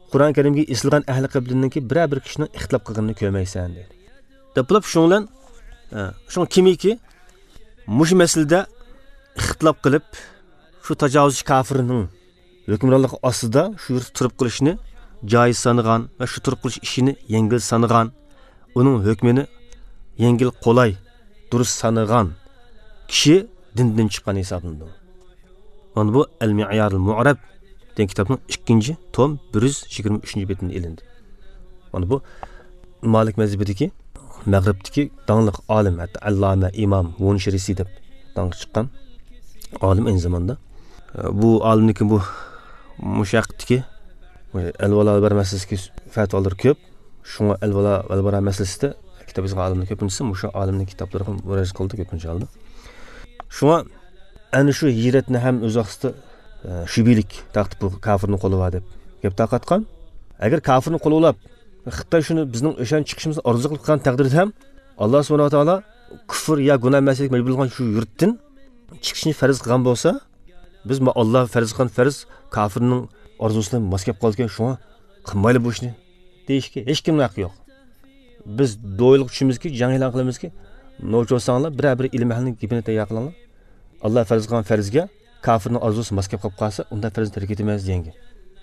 Qur'on Karimga isilgan ahli qibliniki bir kishining ixtilof qilganini ko'rmaysan deydi. Deb shunlan shu kimiki mush masalada ixtilof qilib shu tajovuzchi kafirning hukmronligi ostida shu yerda turib qilishni joiz sanagan va shu turib qilish ishini yengil sanagan, uning hukmini yengil qolay durust sanagan kishi dindan chiqqan hisoblanadi. Mana bu Al-Mi'yar al-Mu'rab degan kitobning 2-tom 123-betida ilindi. Mana bu Malik mazhabidagi Mag'ribdagi dangliq olim, hatto Allama Imom Munshirisi deb dangliq chiqqan olim aynı zamanda. Bu olimniki bu mushaqdiki al-vala bar masalasiga fatvolar ko'p. Shunga al-vala val bara masalasida kitob yozgan olimlar ko'pincha mushu olimning kitoblariga murojaat qildi ko'pincha oldi. Shunga ana shu hiyratni ham o'z vaqtida shubhilik taqdi bu kafirning qo'li va deb gap taqatgan. Agar kafirning qo'li olib Xitoy shuni bizning o'shan chiqishimizni orzu qilgan taqdirda ham Alloh subhanahu va taolo kufr ya gunoh masalik majbur bo'lgan shu yurtdan chiqishni farz qilgan bo'lsa, biz Alloh farz qilgan farz kafirning orzusini moskab qolgan shunga qilmayli bu ishni deyishga hech kimning haqqi yo'q. Biz do'yliq tushimizki, jang e'lon qilamizki, no'chosanglar bir ilm ahlining gapini tayyor qilinglar. Alloh farz qilgan farzga kafirning orzusi moskab qolib qolsa, unda farzni tark etmaymiz degan.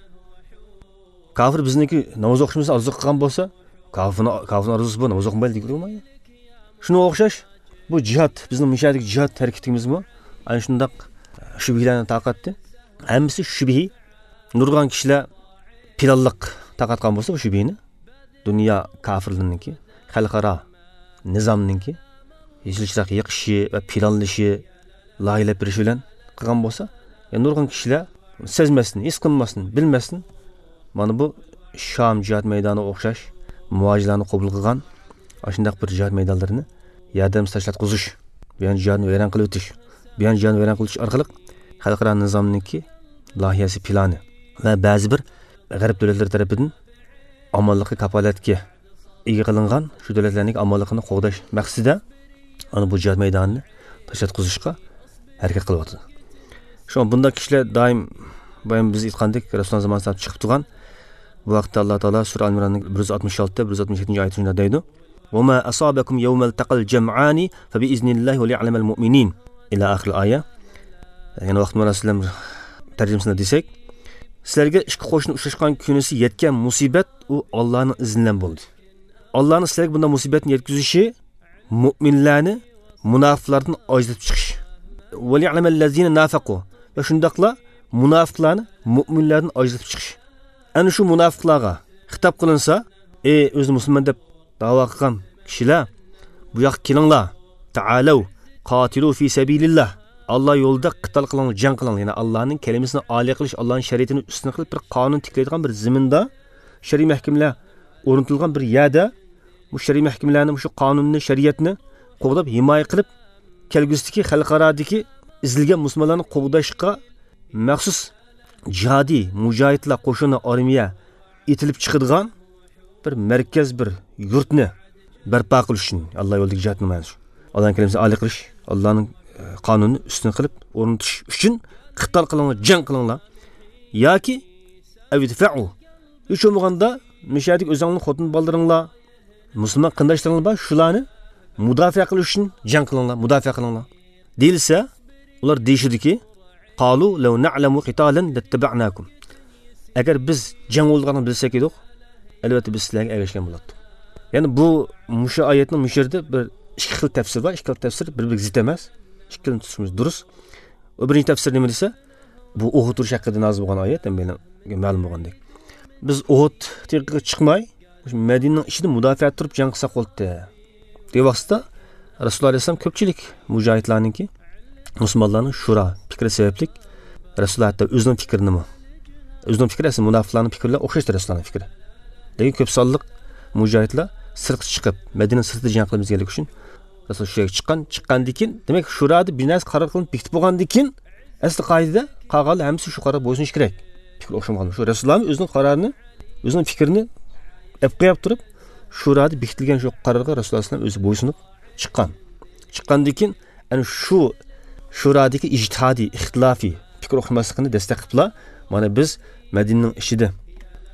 Kafir bizniki namoz o'qishimizni orzu qilgan bo'lsa, kafirning orzusi bu namoz o'qimaydi deyilmaydi. Shunga o'xshash bu jihad, bizning mishadik jihad harakatimiz-mi? Ana shundaq shubhilarni taqatdi. Hammasi shubhi. Nurg'on kishilar planliq taqatgan bo'lsa bu shubhini, dunyo kafirlarniki, xalqaro nizomniki yechilishlar yiqishi va planlashi, loyihalab berish bilan qilgan bo'lsa, nurg'on kishilar sezmasdan, his qilmasdan, bilmasdan mana bu Sham jihad maydoni o'xshash muojizlarni qabul qilgan, shundaq bir jihad maydonlarini yordam tashlatqizish, bilan jihadni vayron qilib o'tish, bilan jihadni vayron qilish orqali xalqaro nizomniki loyihasi plani va ba'zi bir g'arb davlatlari tomonidan omonlikqa kafolatga ega qilingan shu davlatlarning omonligini qo'g'dash maqsadida ana bu jihad maydonini tashlatqizishga harakat qilyapti. Shu bunday kishilar doim biz aytgandek Rasululloh zamonida chiqib turgan bu vaqtda Alloh taolo sura Al-Imronning 166-167 oyatida deydi: "Va ma asabakum yawmal taqal jam'ani fa bi iznillahi va li'lamal mu'minin" ila oxir oyat. Ya'ni vaqt Rasululloh tarjimasini desak, sizlarga ikki qo'shni uchrashgan kunisi yetgan musibat u Allohning izni bilan bo'ldi. Allohning sizlarga bunday musibatni yetkazishi mu'minlarni munofiqlardan ajratib chiqish. Va li'lamal ladzina nafaqu va shundaqla munofiqlarni mu'minlardan ajratib chiqish. Ana shu munofiqlarga xitob qilinsa, o'zi musulmon deb da'vo qilgan kishilar, bu yoqqa kelinglar, ta'alu qatilu fi sabilillah. Allah yo'lida qital qiling, jang qiling. Ya'ni Allohning kalimasini oliy qilish, Allohning shariatini ustun qilib bir qonun tiklaydigan bir zaminda shariy mahkamalar o'rnatilgan bir yerda bu shariy mahkamalarni shu qonunni, shariatni qo'g'dab himoya qilib kelgusidagi xalqarodagi izilgan musulmonlarni qo'g'dashga maxsus jihodiy mujohidlar qo'shini armiya etilib chiqadigan bir markaz, bir yurtni barpo qilish uchun Alloh yo'lidagi jihadni ma'nosi. Allohning kalimasini oliy qilish, Allohning qonunni ustun qilib o'rnatish uchun qital qilinglar, jang qilinglar yoki avidfa'u. Hech bo'lmaganda mishadik o'zingizning xotin bolaringlar, musulmon qindoshlaringlar bor, shularni mudofaa qilish uchun jang qilinglar, mudofaa qilinglar. Deyilsa, ular deyishidiki, qalu law na'lamu qitalan lattaba'nakum. Agar biz jang bo'lganini bilsak edik, albatta biz sizlarga ergashgan bo'lardik. Ya'ni bu musha oyatning mushirda bir ikki xil tafsir bor, ikki xil tafsir bir-biriga zid emas. Ikkilanib tutishimiz durust. O birinchi tafsir nima desa, bu Uhud urushi haqida nozil bo'lgan oyat, menga ma'lum bo'lgandek. Biz Uhud tirqiga chiqmay, Madinaning ichida mudofaa turib jang qilsak bo'ldi. Deb vaqtda Rasululloh alayhisalom ko'pchilik mujohidlarningki, musulmonlarning shura fikri sabablik Rasululloh hatto o'zining fikrini, o'zining fikri esa munofiqlarning fikrlari o'xshashdir Rasulullohning fikri. Lekin ko'p sonliq mujohidlar sirtga chiqib, Madina sirtida jang qilib kelganlik uchun Rasul shunga chiqqandan keyin, demak shurada bir narsa qaror qilinib bitib bo'lgandan keyin asli qoidada qolganlar hammasi shu qaror bo'ysunish kerak. Fikr o'xshamagan. Shu Rasululloh o'zining qarorini, o'zining fikrini qo'yib turib, shurada bitilgan shu qarorga Rasululloh o'zi bo'ysunib chiqqan. Chiqqandan keyin ana shu shuradagi ijtihodiy, ixtilofiy fikr o'xshamasligini dastlab qiliblar. Mana biz Madinaning ichida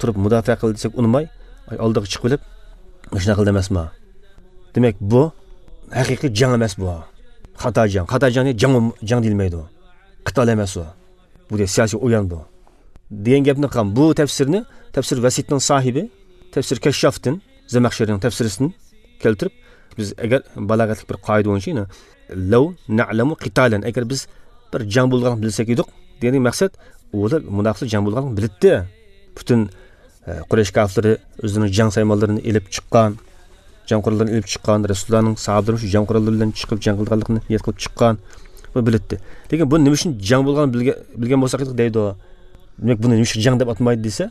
turib mudofaa qil desak unmay oldiga chiqib olib shuna qil demasmi? Demak bu haqiqiy jang emas bu. Xato jang. Xato jang deyilmaydi. Qital emas u. Bu de siyosiy o'yin bu. Degan gapni qilgan bu tafsirni tafsir vasitning sohibi tafsir Kashshofdan Zamakhsharining tafsiridan keltirib biz agar balog'atlik bir qoida bo'yicha law na'lamu qitalan agar biz bir jang bo'lganini bilsak edik degan maqsad ular munofiqlar jang bo'lganini bilibdi. Butun Quraysh kafirlari o'zining jang saymonlarini elib chiqqan, jang qurollarini elib chiqqan, Rasulullohning sahobalari shu jang qurollari bilan chiqib jang qilganligini niyat qilib chiqqan va bilibdi. Lekin bu nima uchun jang bo'lganini bilgan bo'lsak deydi. Demak buni nima uchun jang deb atmaydi desa,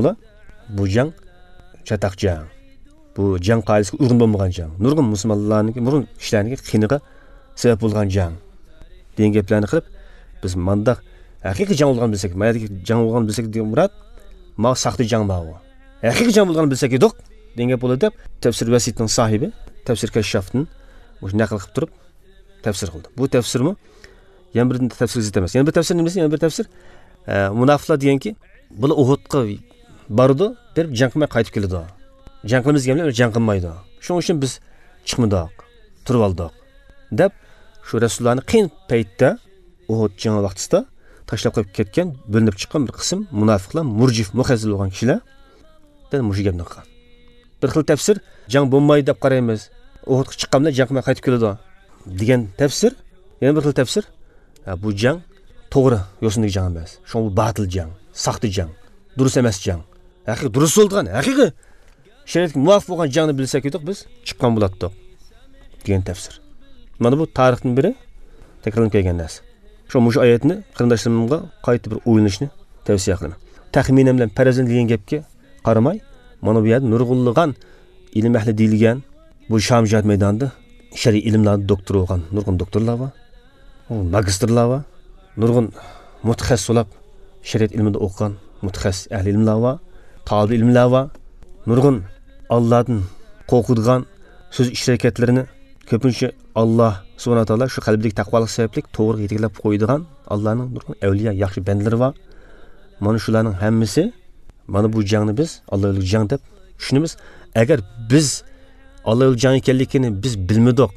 bu jang chataq jang. Bu jang qoidasiga uygun bo'lmagan jang. Nurg'un musulmonlarning, nurg'un kishilarning qiyniga sabab bo'lgan jang. Degan gaplarni qilib biz mandaq haqiqiy jang bo'lganini bilsak, mayadagi jang bo'lganini bilsak degan murad ma saxta jang bu. Haqiqiy jang bo'lganini bilsak edik degan gap bo'ladi deb tafsir vasitning sohibi tafsir Kashshofdan o'sha naql qilib turib tafsir qildi. Bu tafsirmi? Yana bir tafsir zid emas. Yana bir tafsir nimasi? Yana bir tafsir munofiqlar deganki, bular Uhudga bordi, deb jang qilmay qaytib keldi. Jang qilamiz deganlar jang qilmaydi. Shuning uchun biz chiqmadik, turib oldik. Deb shu Rasulullohning qiyin paytda Uhud jangi vaqtida tashlab qo'yib ketgan, bo'linib chiqqan bir qism munofiqlar, murjif, muhazzil bo'lgan kishilar da mush gapni qilgan. Bir xil tafsir jang bo'lmaydi deb qaraymiz. Uhudga chiqqanlar jang qilmay qaytib keldi degan tafsir. Yana bir xil tafsir bu jang to'g'ri yo'sindagi jang emas. Shu bu batil jang, saxta jang, durust emas jang. Haqiqiy durust bo'lgan, haqiqiy shariatga muvofiq bo'lgan jangni bilsak edik biz chiqqan bo'lardik degan tafsir. Mana bu tarixdan biri takrorlanib kelgan narsa. Shu oyatni qarindoshlarimga qayta bir o'ylanishni tavsiya qilaman. Taxminan bilan farazan degan gapga qaramay, mana bu yerda nurg'unlagan ilm ahli deyilgan bu Sham jihad maydonida shariy ilmlarni doktor bo'lgan nurg'un doktorlar bor, magistrlar bor, nurg'un mutaxassislar shariat ilmida o'qigan mutaxassis ahli ilmlar bor, talib ilmlar bor, nurg'un Allohdan qo'rqadigan so'z harakatlarini ko'pincha Alloh subhanahu va taolo shu qalbidagi taqvolik sababli to'g'ri yetiklab qo'ydigan Allohning nurg'un avliyo yaxshi bandalari bor. Mana shularning hammasi mana bu jangni biz Allohning jang deb tushunamiz. Agar biz Allohning jang ekanligini biz bilmadik,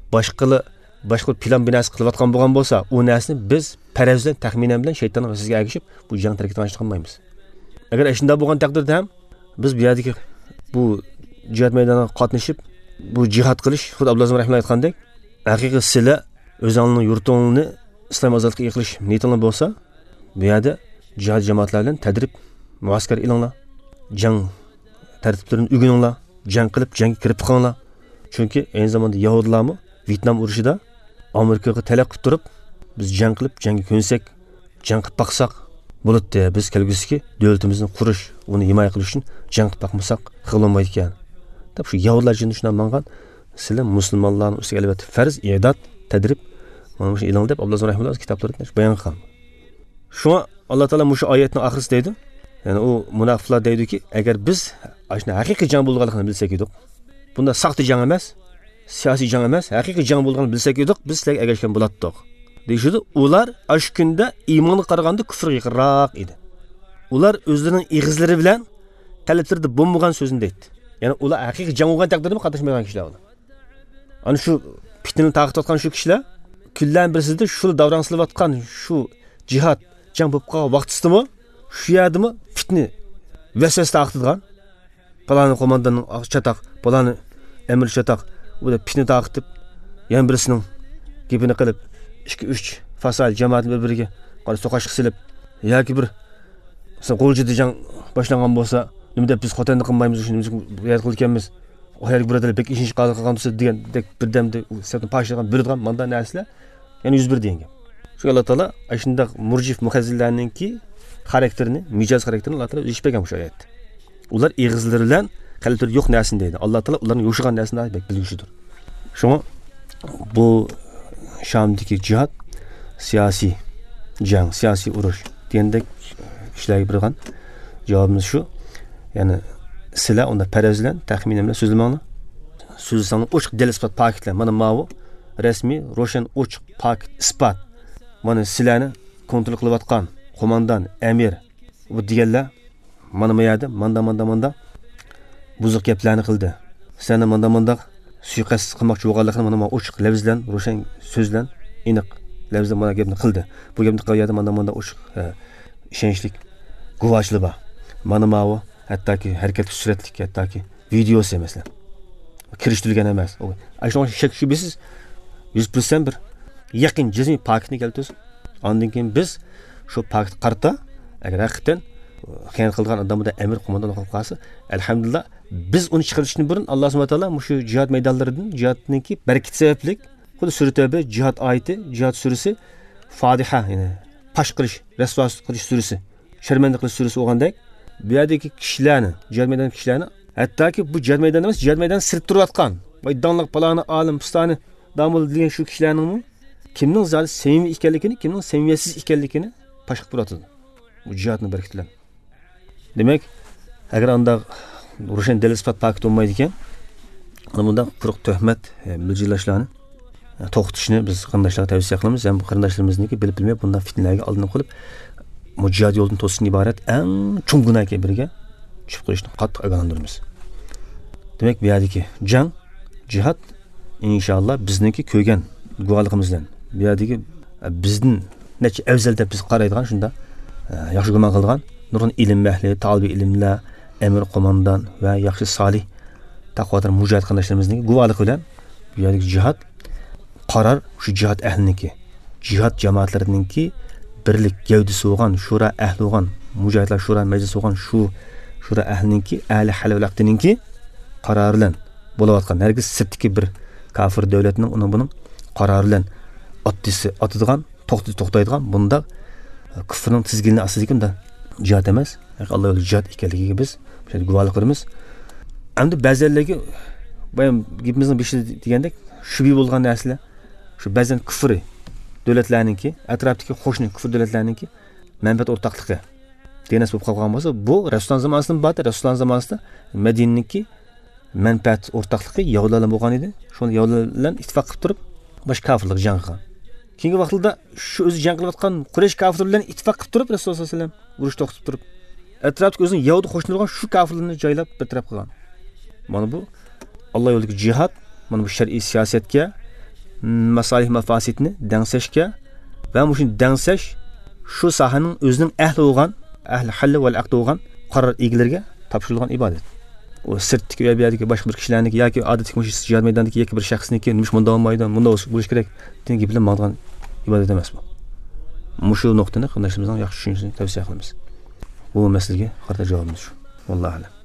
boshqa plan binosi qilayotgan bo'lgan bo'lsa, u narsani biz farazdan taxminan bilan shaytonning vasiga ergishib bu jang tarkibidan chiqmaymiz. Agar shunday bo'lgan taqdirda ham biz bu yerdagi bu jihad maydoniga qatnashib bu jihad qilish, xuddi Abdulloh rahimahulloh aytgandek, haqiqiy sizlar o'zingizning yurtingni islom ozodligiga qilish niyatinglar bo'lsa, bu yerda jihad jamoatlari bilan tadrib muaskar ilinglar, jang tartiblarini o'rganinglar, jang qilib jangga kirib qolinglar. Chunki aynı zamanda Yahudilarmi Vyetnam urushida Amerikaga talab qilib turib, biz jang qilib jangga ko'nsak, jang qilib baqsak bo'ladi. Biz kelgusi davlatimizni qurish, uni himoya qilish uchun jang qilib baqmasak qilinmaydi ekan. Deb shu Yahudilar uchun shunday mangan, sizlar musulmonlarning ustiga albatta farz, i'dod, tadrib mana shu e'lon deb Abdulloh rahimahulloh kitoblarida bayon qilgan. Shuna Alloh taolo shu oyatning oxirida deydi, ya'ni u munofiqlar deydiki, agar biz ashna haqiqiy jang bo'lganligini bilsak edik, bunda saxta jang emas, siyosiy jang emas, haqiqiy jang bo'lganligini bilsak edik, biz sizlarga ergashgan bo'lardik. Deyishdi, ular ash kunda iymonga qaraganda kufrga yaqinroq edi. Ular o'zlarining ig'izlari bilan talablarida bo'lmagan so'zni deydi. Ya'ni ular haqiqiy jang bo'lgan taqdirda qatnashmagan kishilar ular. Ana shu fitnani taqib shu kishilar kunlar birisida shu davron silayotgan shu jihad jang bo'lib qolgan vaqtisida shu yerdami fitni vasvas taqtirgan. Palani qo'mondonning chataq, palani emir chataq, u da fitni taqib yana birisining gapini qilib 2-3 fasal jamoat bir-biriga qara so'qash qilib yoki bir qo'ljida jang boshlangan bo'lsa, nima deb biz xotinni qilmaymiz, shuni bu yer qilganmiz. O yerga birodarlar bek ishinchi qilgan bo'lsa degan birdamda satni pashtagan biladigan manda narsalar yana 101 degan. Shu Alloh taolo shunday murjif muhazzillarningki xarakterini, mijoz xarakterini Alloh taolo o'zish bergan shu oyatda. Ular ig'izlari bilan qalbida yo'q narsani deydi. Alloh taolo ularning yo'shigan narsani bilgushidir. Shunga bu Shamdagi jihad siyosiy jang, siyosiy urush deganda ishlarga birgan javobimiz shu. Ya'ni sizlar unda farazlan taxminan bilan so'zlamanglar. So'zlasangiz ochiq dalil isbot paketlar. Mana bu rasmiy, ro'shan, ochiq paket isbot. Mana sizlarni kontrol qilayotgan qo'mondon, amir bu deganlar mana bu yerda manda buzuq gaplarni qildi. Seni manda suiqasd qilmoqchi bo'lganligini mana ochiq lafz bilan, ro'shan so'z bilan, aniq lafz bilan mana gapni qildi. Bu gapni qilganda manda ochiq ishonchli guvohchilik bor. Mana bu hattoki harakat suratlik, hattoki videosi masalan. Kirishtirilgan emas. Ayshon shak shubisiz 100% bir yaqin jismiy paktni keltirib, ondan keyin biz shu pakt qarta agar haqiqatan xiyonat qilgan odamda amir qo'mondan qilib qolsa, alhamdulillah biz uni chiqarishdan burun Alloh subhanahu va taolo shu jihad maydonlaridan jihadniki barakat sabablik xuddi sura Tavba jihad oyati, jihad surasi, Fatiha, ya'ni pash qilish, rasvo qilish surasi, sharmanda qilish surasi o'g'andek bu yerdagi kishilarni, jihad maydonidagi kishilarni hattoki bu jihad maydonida emas, jihad maydonida sirib turayotgan, maydonliq paloni, olim, pistani damul degan shu kishilarning kimning zali samimiy ekanligini, kimning samimiyatsiz ekanligini pash qilib turadi. Bu jihadning barakatidan. Demak, agar unda ro'shan dalil sifat pakt bo'lmaydi ekan, bunda quruq tuhmat bildirishlarni to'xtatishni biz qarindoshlarga tavsiya qilamiz. Ham bu qarindoshlarimizniki bilib bilmay bundan fitnalarga oldin qo'yib, mujahid yo'ldan to'sishdan iborat eng chong gunohga birga tushib qo'yishni qattiq ogohlantiramiz. Demak, bu yerdagi jang, jihad inshaalloh bizniki ko'rgan guvohligimizdan, bu yerdagi bizning necha afzal deb biz qaraydigan shunda yaxshi gumon qilgan nurun ilm ahli, talibi ilmlar, amir qo'mondan va yaxshi solih taqvodor mujahid qarindoshlarimizniki guvohlik bilan bu yerdagi jihad qaror shu jihad ahliniki, jihad jamoatlarininki birlik gavdisi bo'lgan, shura ahli bo'lgan, mujahidlar shura majlisi bo'lgan shu shura ahliniki, ahli hal va aqdiniki qarori bilan bo'layotgan. Hargiz sirtdagi bir kafir davlatning buning qarori bilan otadigan, to'xtaydigan bunda kufrning tizginini asliligimda jihad emas, Alloh yo'lida jihad ekanligiga biz shunday guvohlik beramiz. Endi ba'zilarga bayam gapimizning beshi degandek shubhi bo'lgan narsalar shu ba'zan kufri davlatlarningki, atrofdagi qo'shni kufr davlatlarningki manfaat o'rtoqligi denas bo'lib qolgan bo'lsa, bu Rasululloh zamonasidan ba'd Rasululloh zamonasida Madinaniki manfaat o'rtoqligi Yahudilar bo'lgan edi. Shuni Yahudilar bilan ittifoq qilib turib boshqa kafirlik jang qilgan. Keyingi vaqtda shu o'zi jang qilayotgan Quraysh kafirlar bilan ittifoq qilib turib Rasululloh sollallohu alayhi vasallam urush to'xtatib turib atrofdagi o'zining Yahudi qo'shnilarga shu kafirlarni joylab bir taraf qilgan. Mana bu Alloh yo'lidagi jihad, mana bu shar'iy siyosatga, masalih mafasidni dangsashga va shu dangsash shu sohaning o'zining ahli bo'lgan, ahli hal va aqd bo'lgan qaror egalariga topshirilgan ibodat. O sirtdagi va buyerdagi boshqa bir kishilarniki yoki odatdagi jihad maydonidagi yoki bir shaxsniki nima bunda olmaydi, bunda bo'lish kerak degan bilan bo'lgan ibodat emas bu. Mushu nuqtani qarindoshimizdan yaxshi tushunishni tavsiya qilamiz. Bu masalaga qarata javobimiz shu. Vallohu alam.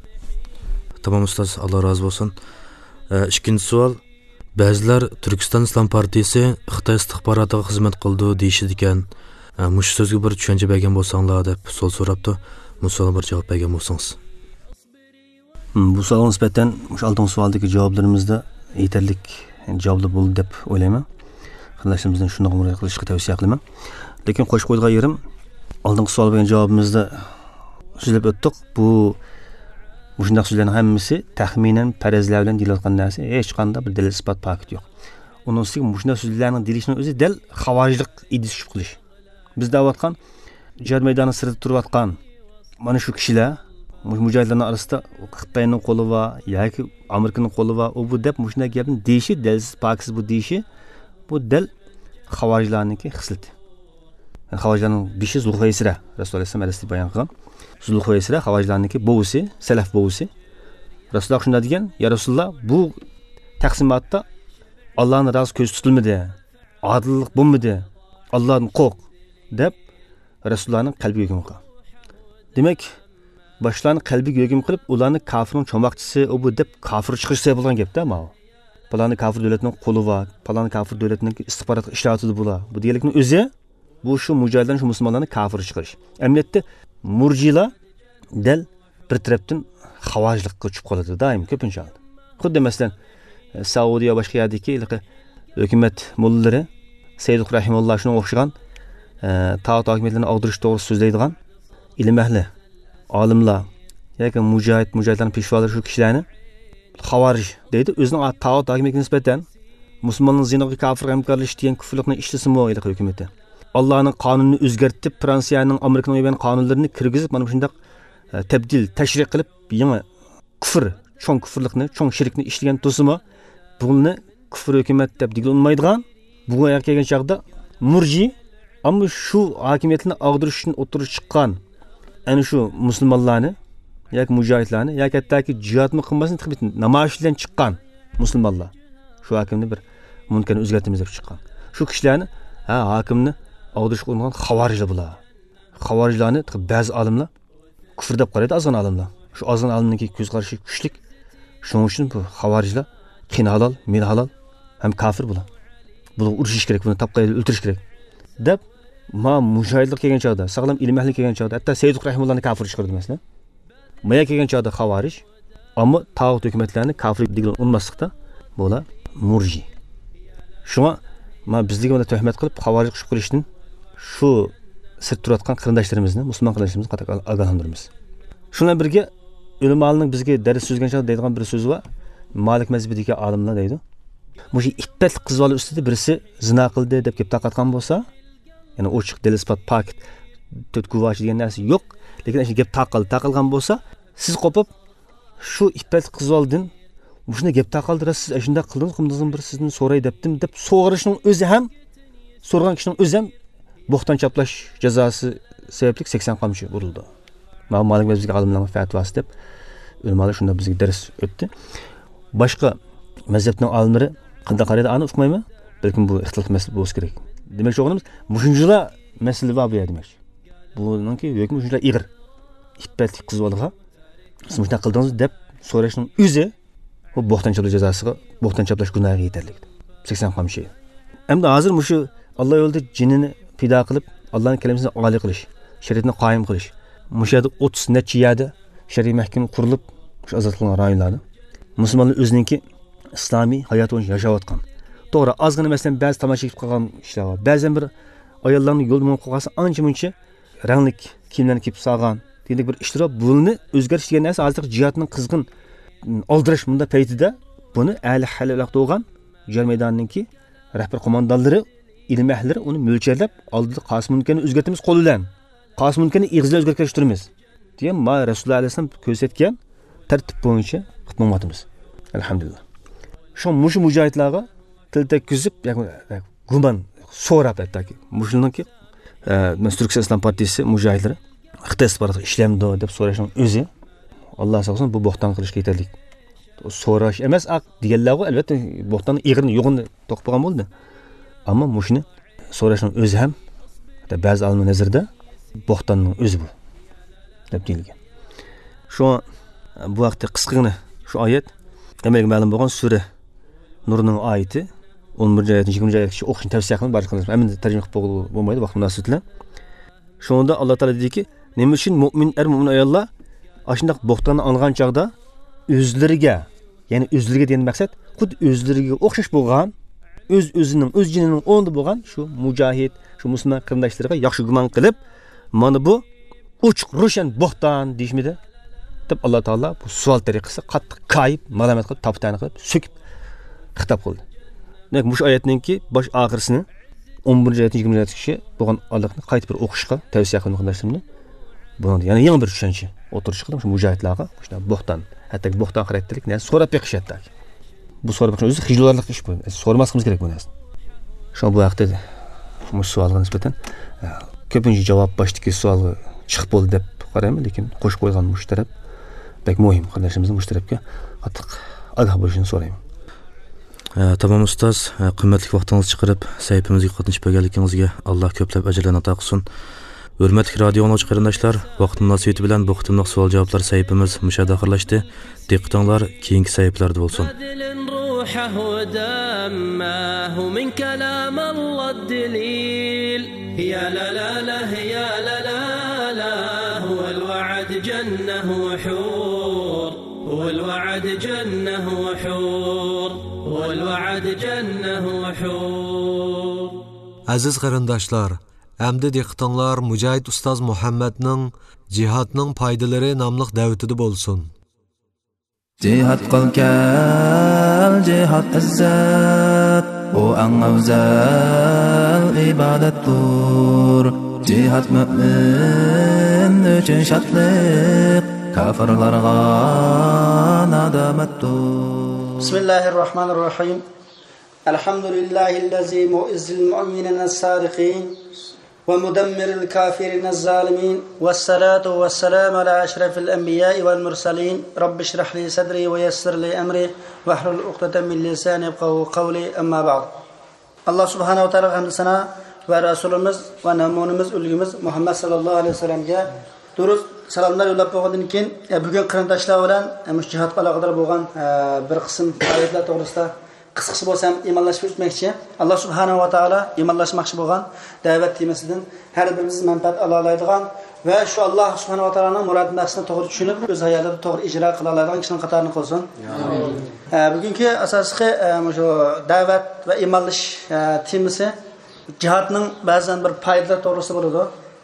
Tamam ustoz, Alloh rozi bo'lsin. Ikkinchi savol, ba'zilar Turkiston Islom partiyasi Xitoy istixborotiga xizmat qildi deyishdi ekan. Mush so'zga bir tushuncha bergan bo'lsanglar deb so'rabdi. Musollar bir javob bergan bo'lsangiz. Bu savolga nisbatan o'sha oldingi savaldagi javoblarimizda yetarlik javoblar bo'ldi deb o'ylayman. Qarindoshimizdan shuni murojaat qilishga tavsiya qilaman. Lekin qo'shib qo'yilgan yerim oldingi savol bergan javobimizda so'zlab o'tdik. Bu shunday so'zlarning hammasi taxminan farazlar bilan deyilayotgan narsa, hech qanday bir dalil isbot pakit yo'q. Uning ustiga shunday so'zlarning deyilishning o'zi dal xavorijlik idis tushib qilish. Biz da'vatgan jihad maydoni sirida turayotgan mana shu kishilar mujahidlarning orasida Xitoyning qo'li va yoki Amerikaning qo'li va u bu deb shunday gapni deyishi, dalilsiz paksiz bu deyishi, bu dal xavorijlarningki xislati. Xavorijlarning bishi Zulxuvaysira, Rasululloh alayhi vasallam bayon qilgan. Zulxuvaysira xavorijlarningki bo'visi, salaf bo'visi. Rasululloh shunday degan, "Ya Rasululloh, bu taqsimotda Allohning rozi ko'z tutilmadi. Odillik bo'lmadi. Allohdan qo'rq" deb Rasulullohning qalbiga hukm qilgan. Demak, boshlarni qalbiga hukm qilib, ularni kafirning cho'moqchisi, u bu deb kafir chiqishsa bo'lgan gapda, ma. Falani kafir davlatining qo'li va falani kafir davlatining istixborot ishlatidi bular. Bu deyalikning o'zi bu shu mujahidlarning, shu musulmonlarni kafir chiqarish. Amniyatda murjilar dal bir tarafdan xavorijlikqa tushib qoladi doim ko'pincha. Xuddi masalan Saudiya boshqa yerdagi hukumat mollari Sayyid rahimulloh shunga o'xshagan tog'ot hokimiyatlarini og'dirish to'g'risida so'zlaydigan ilm ahli, olimlar yoki mujahidlarning peshvolari shu kishilarni xavarij deydi. O'zining tog'ot hokimiyatiga nisbatan musulmonning zinoga kafir hamkorlash degan kufrlikni ishlasimi o'ylik hukumati. Allohning qonunini o'zgartib, Fransiyaning, Amerikaning yo'ygan qonunlarini kirgizib, mana shunday tabdil tashriq qilib yangi kufr cho'ng kufrlikni cho'ng shirkni ishlagan to'simi buni kufr hukumat deb deganmaydigan bu yerga kelgan chaqda murji ammo shu hokimiyatni og'dirish uchun o'tirib chiqqan ana shu musulmonlarni yoki mujohidlarni yoki hattoki jihodni qilmasdan namoyishdan chiqqan musulmonlar shu hokimni bir mumkin o'zgartimiz deb chiqqan shu kishilarni hokimni og'dirish qo'ygan xavorijlar bular xavorijlarni ba'zi olimlar kufr deb qaraydi ozg'in olimlar shu ozg'in olimniki ko'z qarashi kuchlik shuning uchun bu xavorijlar qin halol men halol ham kofir bular buni urishish kerak buni tapqayda o'ltirish kerak deb ma mujohidlar kelgan chog'da sog'lom ilm ahli kelgan chog'da hatto Sayyid rahimullohni kofir chiqardi masalan maya kelgan chog'da xavorij ammo tog'ut hukumatlarni kofir degan unmaslikda bular murji shunga ma bizga unda tuhmat qilib xavorij qilib qo'yishdan shu sirt turayotgan qarindoshlarimizni musulmon qarindoshlarimizni qattiq ogohlantiramiz shundan birga ulamolarning bizga dars so'zgan chog'da deydigan bir so'zi bor Malik mazhabidagi olimlar deydi mushi ippatli qiz bola ustida birisi zina qildi deb gap taqatgan bo'lsa ya'ni ochiq dalil isbot pakt to'rt guvoh degan narsa yo'q lekin shu gap taqilgan bo'lsa siz qopib shu ippatli qiz boladan shuni gap taqildirasiz shunday qildingiz bir sizni so'ray debdim deb so'rashning o'zi ham so'rgan kishining o'zi ham bo'xton chaplash jazosi sababli 80 qamchi urildi Malik mazhabidagi olimlarning fatvosi deb ulamolar shunda bizga dars o'tdi boshqa mazhabning olimlari qanday qaraydi ani uqmayman balkim bu ixtilof masala bo'lishi kerak demoqchi o'g'limiz mushunchalar masala bor bu yerda demoqchi buningki yo'q mushunchalar ig'ir ippatli qiz bolaga siz shunday qildingiz deb so'rashning o'zi bu bo'xton chaplash jazosiga bo'xton chaplash gunohiga yetarli 80 qamchi endi hozir mushu Alloh yo'lida jinini pido qilib Allohning kalimasini oliy qilish shariatni qoyim qilish mushu yerda 30 necha yerda shariy mahkama qurilib shu ozod qilingan rayonlarda musulmonlar o'zininki islomiy hayotini yashayotgan to'g'ri ozgina masalan ba'zi tomosha qilib qolgan ishlar bor ba'zan bir ayollarni yo'ldan qo'ygansa ancha muncha ranglik kiyimlarni kiyib solgan degan bir ishlar buni o'zgarish degan narsa hozir jihodning qizg'in oldirish bunda paytida buni ahli halal bo'lgan jihod maydonininki rahbar qo'mondonlari ilm ahlilari uni mo'lchallab oldida Qosimunkani o'zgartimiz qo'l bilan Qosimunkani ig'izlar o'zgartirishtiramiz degan ma Rasululloh alayhisalom ko'rsatgan tartib bo'yicha qilmoqmiz alhamdulillah shu mushu mujohidlarga til tekkizib gumon so'rab hattoki mushuniki Turkiston Islom partiyasi mujohidlari ixtisosparda ishlamdi deb so'rashning o'zi Alloh saqlasin bu bo'xton qilishga yetarli so'rash emas deganlarga albatta bo'xtonning ig'rini yo'g'ini to'qib bo'ldi ammo mushuni so'rashning o'zi ham ba'zi olimlar nazarida bo'xtonning o'zi bu deb deyilgan shu bu vaqtda qisqagina shu oyat hammaga ma'lum bo'lgan sura Nurning oyati 11-20 oyatgacha o'qishni tavsiya qilaman barcha qilamiz. Endi tarjima qilib bo'lmaydi vaqt munosabati bilan. Shunda Alloh taolo dediki, nima uchun mu'min mu'min ayollar ashundaq bo'xtonni olgan chaqda o'zlariga, ya'ni o'zlariga degan maqsad xuddi o'zlariga o'xshash bo'lgan, o'zining o'z jinining o'rnida bo'lgan shu mujohid, shu musulmon qarindoshlariga yaxshi gumon qilib, mana bu ochiq ro'shan bo'xton deyishmidi? deb Alloh taolo bu savol tariqasida qattiq kayib, malomat qilib, taptani qilib, so'kib xitob qildi. Demak, bu oyatninki bosh oxirisini 11-oyat 20-oyatgacha bo'lgan Allohni qaytib bir o'qishga tavsiya qildim qarindoshlarimni. Buni yana yangi bir tushuncha o'tirish qildim shu mujohidlarga, o'sha bo'xton, hatto bo'xton xarakterlik narsa so'rab beqishatdi. Bu so'rab beqish o'zi xijilorlik ish bu. So'ramasligimiz kerak bu narsani. Shu bu vaqtda bu savolga nisbatan ko'pincha javob boshdagi savolga chiqib bo'ldi deb qarayman, lekin qo'shib qo'ygan mushtarab bek muhim qarindoshlarimizning mushtarabga qattiq ogoh bo'lishini so'rayman. Tamam ustoz, qimmatli vaqtingizni chiqarib saytimizga qatnashib berganligingizga Alloh ko'plab ajrlarni ato qilsin. Hurmatli radio tinglovchi qarindoshlar, vaqt munosabati bilan bu qitimliq savol-javoblar saytimiz mushada oxirlashdi. Diqqatinglar keyingi saytlarda bo'lsin. روحه ودمه من كلام الله الدليل يا لا لا لا يا لا لا لا هو الوعد جنة وحور والوعد جنة وحور والوعد جنة وحور. Aziz qarindoshlar, əmdi diqqətinizlər Mücahid Ustaz Muhammadның Cihadның Faydaları namlıq dəvətində bolsun. Cihad qılkal, cihad izzat, o ən əvzəl ibadətdir. Cihad mümin sen üçün şadlık kafirlarga nadamattur. Bismillahirrahmanirrahim. Elhamdülillahi'llezî mu'izzil mu'minina as-sâdiqîn ve mudammiril kâfirina az-zâlimîn. Vessalâtu vesselâmu alâ eşrefil enbiyâ'i vel mursalîn. Rabbi şrah li sadri ve yessir li emri ve hlul uqdeten min lisâni yefqahu kavli. Amma ba'd. Allah subhanahu wa ta'ala hamd sana ve Rasulümüz ve namunumuz ulgumuz Muhammed sallallahu aleyhi ve sellem'ge duruz salamlar yo'llab qo'ygandan keyin bugun qarindoshlar bilan jihodga aloqador bo'lgan bir qism oyatlar to'g'risida qisqasi bo'lsam iymonlashib o'tmoqchi. Alloh subhanahu va taolo iymonlashmoqchi bo'lgan da'vat temasidan har birimiz manfaat ola oladigan va shu Alloh subhanahu va taoloning murod maqsadini to'g'ri tushunib o'z hayotida to'g'ri ijro qila oladigan kishining qatoridan qilsin. Bugungi asosiy shu da'vat va iymonlash temasi jihodning ba'zan bir foydalari to'g'risida bo'ladi.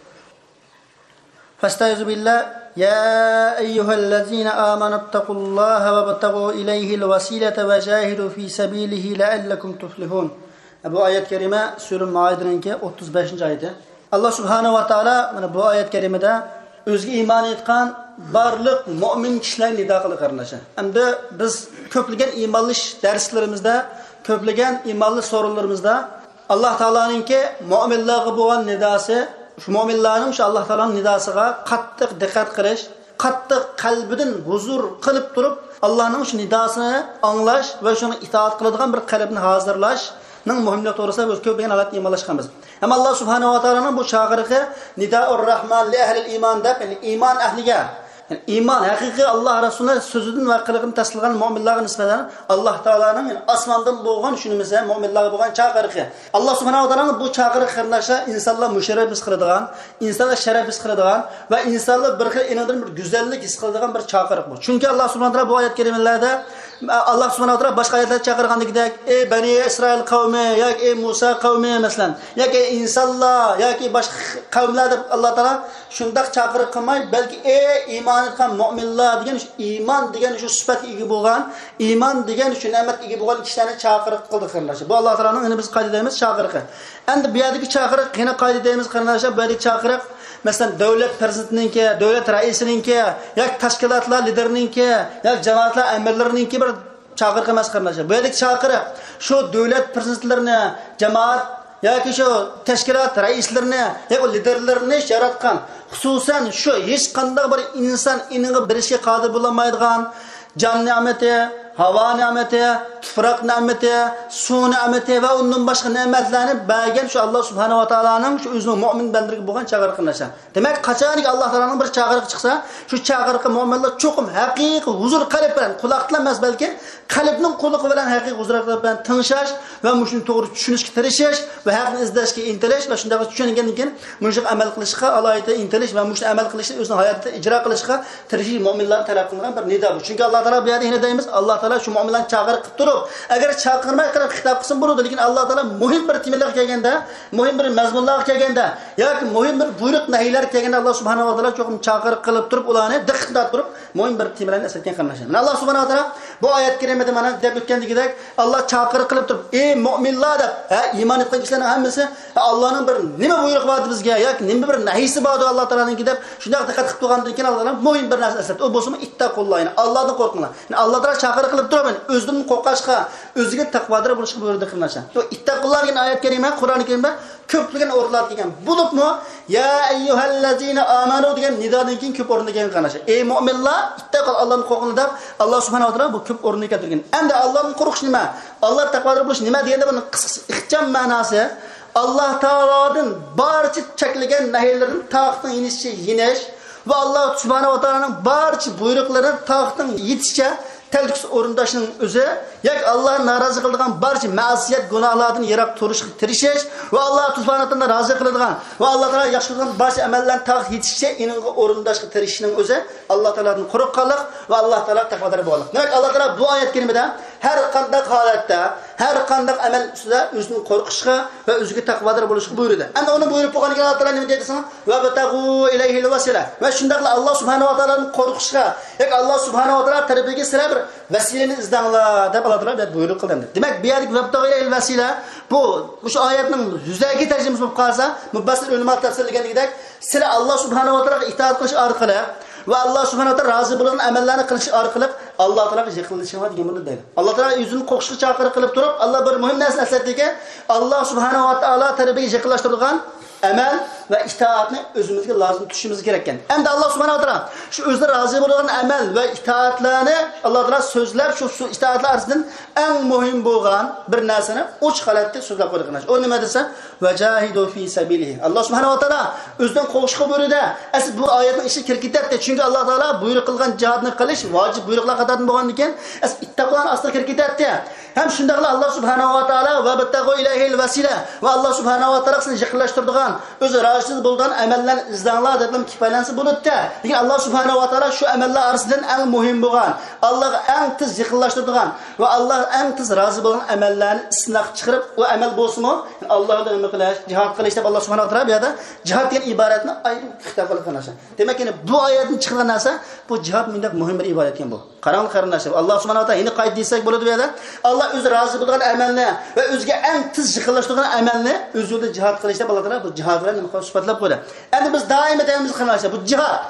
Fastaizu billah ya ayyuhallazina amanu taqullaha wabtaghu ilayhil wasilata wajahidu fi sabilihi la'allakum tuflihun. Bu oyat kerime Sure Maide'ninki 35-oyati. Allah subhanahu va taolo mana bu oyat kerimada o'ziga iymon etgan barliq mu'min kishilarni nido qilib qarnashi. Endi biz ko'plagan iymonlash darslarimizda, ko'plagan iymonlash so'rovlarimizda Allah taoloninki mu'minlarga bo'lgan nidosi, şu mu'minlarning shu Alloh taoloning nidosiga qattiq diqqat qilish, qattiq qalbidan huzur qilib turib, Allohning shu nidosini anglash va shuni itoat qiladigan bir qalbni hozirlashning muhimligi to'g'risida biz ko'p holat iymonlashganmiz. Ammo Alloh subhanahu va taoloning bu chaqiriqi Nidaur Rahman li ahli iymon deb, ya'ni iymon ahliga, yani iymon haqiqiy Alloh Rasulining so'zidan va qiliqini tasdiqlagan mu'minlarga nisbatan Alloh taoloning osmondan bo'lgan shunimizda mu'minlarga bo'lgan chaqiriqi. Alloh subhanahu va taoloning bu chaqiriq qarindoshlar insonlar musharraf his qiladigan, insonlar sharaf his qiladigan va insonlar bir xil inodan bir go'zallik his qiladigan bir chaqiriq bu. Chunki Alloh subhanahu va taolo bu oyat karimalarda Allah subhanahu wa ta'ala boshqa oyatlarda chaqirgandagidek ey bani Isroil qavmi yoki ey Musa qavmi masalan yoki insonlar yoki boshqa qavmlar deb Alloh taolo shunday chaqiriq qilmay, balki ey iymon etgan mu'minlar degan shu iymon degan shu sifatga ega bo'lgan, iymon degan shu ne'matga ega bo'lgan kishilarni chaqiriq qildi qarindoshlar. Bu Alloh taoloning biz qoidamiz chaqiriqi. Endi bu yerdagi chaqiriq yana qoidamiz qarindoshlar, bu yerdagi chaqiriq masalan davlat prezidentiniki, davlat raisininki, yoki tashkilotlar liderininki, yoki jamoatlar amirlarininki bir chaqiriq emas qarindoshlar. Bu yerdagi chaqiriq shu davlat prezidentlarini, jamoat yoki shu tashkilot raislarini yoki liderlarini yaratgan, xususan shu hech qanday bir inson iniga birishga qodir bo'lmaydigan jon ne'mati, havo ne'mati, tuproq ne'mati, suv ne'mati va undan boshqa ne'matlarni bergan shu Alloh subhanahu va taoloning shu o'zining mu'min bandalariga bo'lgan chaqiriqi narsa. Demak, qachonki Alloh taoloning bir chaqiriqi chiqsa, shu chaqiriqqa mu'minlar cho'qim haqiqiy huzur qalb bilan, quloqlar emas balki qalbning quloqi bilan haqiqiy huzur qalb bilan tingshash va mushuni to'g'ri tushunishga tirishish va haqni izlashga intilish va shunday tushungandan keyin mushuni amal qilishga alohida intilish va mushuni amal qilishni o'zining hayotida ijro qilishga tirishish mu'minlar taraf qilingan bir nido bu. Chunki Alloh taolo bu yerda yana deymiz, Alloh taolo shu mu'minlarni chaqiriq qilib turib, agar chaqirmay qilib xitob qilsin bo'ladi, lekin Alloh taolo muhim bir temalarga kelganda, muhim bir mazmunlarga kelganda yoki muhim bir buyruq nahiylar kelganda Alloh subhanahu va taolo cho'qim chaqiriq qilib turib, ularni diqqat turib, muhim bir temalarni eslatgan qarindoshlar. Mana Alloh subhanahu va taolo bu oyat karimada mana deb o'tgandagidek Alloh chaqiriq qilib turib, ey mu'minlar deb, iymon etgan kishilarning hammasi Allohning bir nima buyruq berdi bizga yoki nima bir nahiysi bordi Alloh taoloninki deb shunday diqqat qilib turgandan keyin Alloh taolo muhim bir narsa eslatdi. O bo'lsa ittaqulloh, ya'ni Allohdan qo'rqinglar. Ya'ni Alloh taolo chaqiriq qilib turib, o'zidan qo'rqashga, o'ziga taqvodor bo'lishga buyurdi qarindoshlar. Bu ittaqulloh degan oyat karima Qur'oni Karimda ko'plagan o'rinlar kelgan. Bo'libmi ya ayyuhallazina amanu degan nidodan keyin ko'p o'rinda kelgan qarindoshlar. Ey mu'minlar, ittaqul Allohni qo'rqinglar deb Alloh subhanahu va taolo bu ko'p o'ringa keltirgan. Endi Allohdan qo'rqish nima? Alloh taqvodor bo'lish nima deganda buni ixcham ma'nosi Alloh taolodan barcha cheklagan nahiylardan taqdan yenish va Alloh subhanahu va taoloning barcha buyruqlarini taqdan yetishcha telkis o'rindashning o'zi yoki Alloh norozi qiladigan barcha ma'siyat gunohlardan yiroq turishga tirishish va Alloh subhanahu va taolo rozi qiladigan va Alloh taolo yaxshi qilgan barcha amallarni taq yetishcha ininga o'rindashga tirishishning o'zi Alloh taolodan qo'rqqanlik va Alloh taolo taqvodor bo'lmoq. Demak, Alloh taolo bu oyat karimada har qanday holatda, har qanday amal ustida o'zini qo'rqishga va o'ziga taqvodor bo'lishga buyurdi. Endi uni buyurib qo'yganiga Alloh taolo nima deydi? Va bataghu ilayhil vasila. Va shundaqla Alloh subhanahu va taolaning qo'rqishga, yoki Alloh subhanahu va taolo tarafiga sira bir vasilani izdanglar deb Alloh taolo buyruq qildi. Demak, bu yerlik va bataghu ilayhil vasila bu shu oyatning yuzaki tarjimasi bo'lib qolsa, mufassir ulamo tafsirlaganidek, sira Alloh subhanahu va taologa itoat qilish orqali va Alloh subhanahu va taolo rozi bo'lgan amallarni qilish orqali Alloh taologa yaqinlashishga degan bo'ladi deydi. Alloh taolo o'zini qo'shishga chaqirib qilib turib, Alloh bir muhim narsani eslatdiki, Alloh subhanahu va taolo tarafiga yaqinlashtirgan amal va itoatni o'zimizga lozim tutishimiz kerak ekan. Endi Alloh subhanahu va taolo shu o'ziga rozi bo'lgan amal va itoatlarni Alloh taolo so'zlab shu itoatlar orasidan eng muhim bo'lgan bir narsani uch holatda so'zlab qo'ygan. O nima desa, vajahidu fi sabilihi. Alloh subhanahu va taolo o'zidan qo'shishga buyurdi. Asl bu oyatning ishi kirib ketadi. Chunki Alloh taolo buyruq qilgan jihodni qilish vojib buyruqlar qatoridan bo'lgandan keyin asl ittaqoning asli kirib ketadi. Ham shundaqla Alloh subhanahu va taolo va bataghu ilayhil vasila va Alloh subhanahu va taolo sizni yaqinlashtiradigan o'zi rozi bo'lgan amallarni izlanglar deb kifoyalansa bo'ladi. Lekin Alloh subhanahu va taolo shu amallar orasidan eng muhim bo'lgan, Allohga eng tez yaqinlashtiradigan va Alloh eng tez rozi bo'lgan amallarni isnaq chiqarib, u amal bo'lsa-mu, Allohga nima qilish, jihad qilish deb Alloh subhanahu va taolo bu yerda jihad degan iboratni ayrim xitob qilgan narsa. Demak, bu oyatning chiqqan narsa bu jihad mindak muhim bir iborat ekan bu. Qarang qarindoshlar, Alloh subhanahu va taolo endi qayd desak bo'ladi bu yerda. Alloh o'zi rozi bo'lgan amalni va o'ziga eng tez yaqinlashtirgan amalni o'z yo'lida jihad qilish deb Alloh taolo bu jihad bilan nima qilib sifatlab qo'ydi. Endi biz doim aytamiz qarindoshlar, bu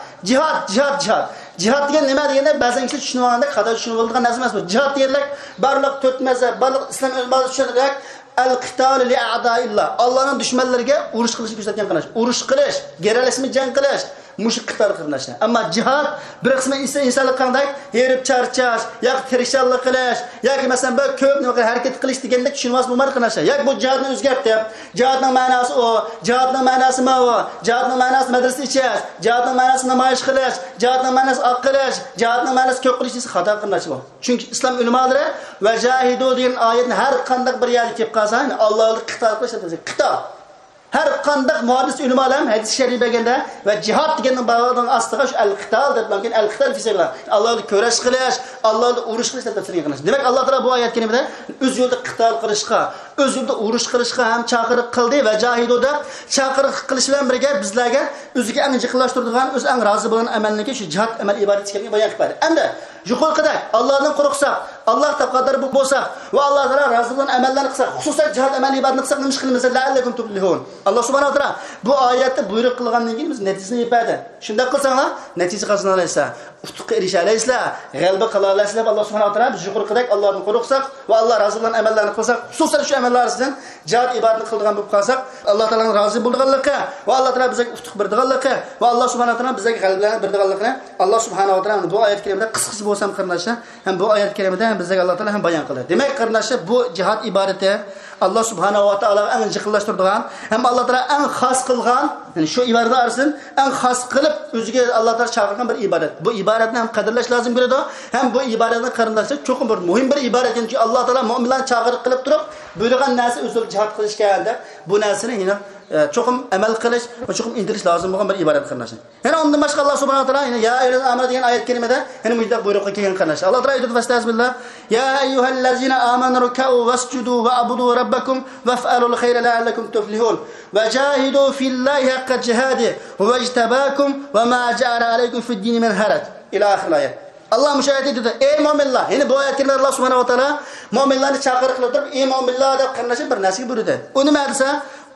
jihad degan nima deganda ba'zan kishilar tushunmaganda xato tushunib oladigan narsa emas bu. Jihad deganlar barliq to'rt mazhab, barliq islom ulamo tushunadilar. Al-qital li a'daillah. Allohning dushmanlariga urush qilishni ko'rsatgan qanash. Urush qilish, geralashma jang qilish. Mushuk qital qilishlar. Ammo jihad bir qismi insonlar qanday herib charchash, yoki tirishchilik qilish, yoki masalan bir ko'p nima harakat qilish deganda tushunmas bo'lmadi qilishlar. Yoki bu jihadni o'zgartdi. Jihadning ma'nosi o, jihadning ma'nosi ma o, jihadning ma'nosi madrasa ichish, jihadning ma'nosi namoyish qilish, jihadning ma'nosi oq qilish, jihadning ma'nosi ko'p qilish desa xato qilinish bu. Chunki islom ulamolari vajahidu degan oyatni har qanday bir yerga kelib qolsa, Allohga qital qilish desa qital. Har qanday muhaddis ulamolar hadis sharif berganda va jihad deganning bag'odan ostiga shu al-qital deb bilgan al-qital fi sabilillah. Allohga kurash qilish, Allohga urush qilish deb tafsir qilgan. Demak, Alloh taolo bu oyat karimada o'z yo'lida qital qilishga, o'z yo'lida urush qilishga ham chaqiriq qildi va jahidu deb chaqiriq qilish bilan birga bizlarga o'ziga eng yaqinlashtiradigan, o'z eng rozi bo'lgan amalniki shu jihad amal ibodat ekanligini bayon qildi. Endi yuqorida Allohdan qo'rqsak, Alloh taqdir bo'lsak va Alloh taolo rozi bo'lgan amallarni qilsak, xususan jihad amal ibodatni qilsak nima qilamiz? La'allakum tuflihun. Alloh subhanahu va taolo bu oyatda buyruq qilgandan keyin biz natijani yepadi. Shunda qilsanglar, natija qozonasizlar, utuqqa erishasizlar, g'alaba qilasizlar. Alloh subhanahu va taolo biz yuqorida Allohdan qo'rqsak va Alloh rozi bo'lgan amallarni qilsak, xususan shu amallar orasidan jihad ibodatni qilgan bo'lib qolsak, Alloh taolaning rozi bo'lganligi va Alloh taolo bizga utuq berdiganligi va Alloh subhanahu va taolo bizga g'alabalarni berdiganligini Alloh subhanahu va taolo bu oyat karimada qisqasi bo'lsam qarindoshlar, ham bu oyat karimada ham bizga Alloh taolo ham bayon qildi. Demak, qarindoshlar, bu jihad ibodati Alloh subhanahu va taolo eng yaqinlashtirgan, ham Alloh taolo eng xos qilgan, ya'ni shu ibodatlar orasidan eng xos qilib o'ziga Alloh taolo chaqirgan bir ibodat. Bu ibodatni ham qadrlash lozim bo'ladi. Ham bu ibodatni qarindoshlar cho'qim bir muhim bir ibodat, chunki Alloh taolo mu'minlarni chaqirib qilib turib, buyurgan narsa o'zlari jihad qilishganda bu narsani yana cho'qim amal qilish va cho'qim intilish lozim bo'lgan bir ibodat qarindoshlar. Yana undan boshqa Alloh subhanahu va taolo yana ya ayyuhal amanu degan oyat karimada yana mudda buyruqqa kelgan qarindoshlar. Alloh taolo aytadi: "Fastazbillah ya ayyuhallazina amanu ruk'u wasjudu wa'budu rabbakum waf'alul khayra la'allakum tuflihun wajahidu fillahi haqqa jihadi wajtabakum wama ja'ala alaykum fid-din min haraj." ila oxir oyat. Allah müşahede dedi: "Ey mu'minlar." Yine bu ayet kerimede Allah subhanahu wa taala mu'minlarni chaqiriq qilib turib, "Ey mu'minlar" deb qarnashib bir narsaga buyurdi. U nima desa?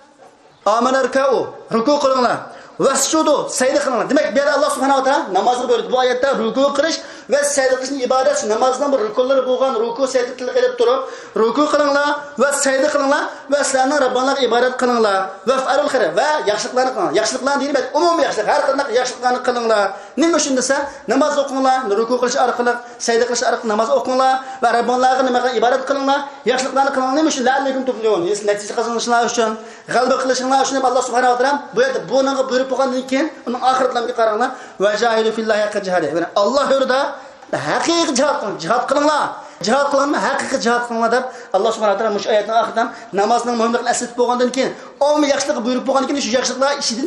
Amanar-ka'u, ruku qilinglar. Vasjudu, sajda qilinglar. Demak, bu yerda Alloh subhanahu wa taala namozni buyurdi. Bu oyatda ruku qilish va sajda qilishning ibodat, namozdan bir rukunlari bo'lgan, ruku sajda qilib turib, ruku qilinglar va sajda qilinglar va sizlarning Robbinglarga ibodat qilinglar. Va fa'alul xayr va yaxshiliklarni qilinglar. Yaxshiliklarni deyilmaydi, umumiy yaxshilik, har qanday yaxshiliklarni qilinglar. Nima uchun desa, namoz o'qinglar, ruku qilish orqali, sajda qilish orqali namoz o'qinglar va Robbinglarga nima qilib ibodat qilinglar, yaxshiliklarni qilinglar. Nima uchun? La'allakum tuflihun. Natija qozonishinglar uchun, g'alaba qilishinglar uchun Alloh subhanahu va taolo bu yerda bunga buyurib bo'lgandan keyin uning oxiratlarga qaranglar. Va jahidu fillahi haqqa jihadi. Ya'ni Alloh yo'lida haqiqiy jihad qilinglar. Jihad qilinglar, haqiqiy jihad qilinglar deb Alloh subhanahu va taolo mush oyatning oxiridan namozning muhimligini eslatib bo'lgandan keyin, umumiy yaxshilikni buyurib bo'lgandan keyin shu yaxshiliklar ishida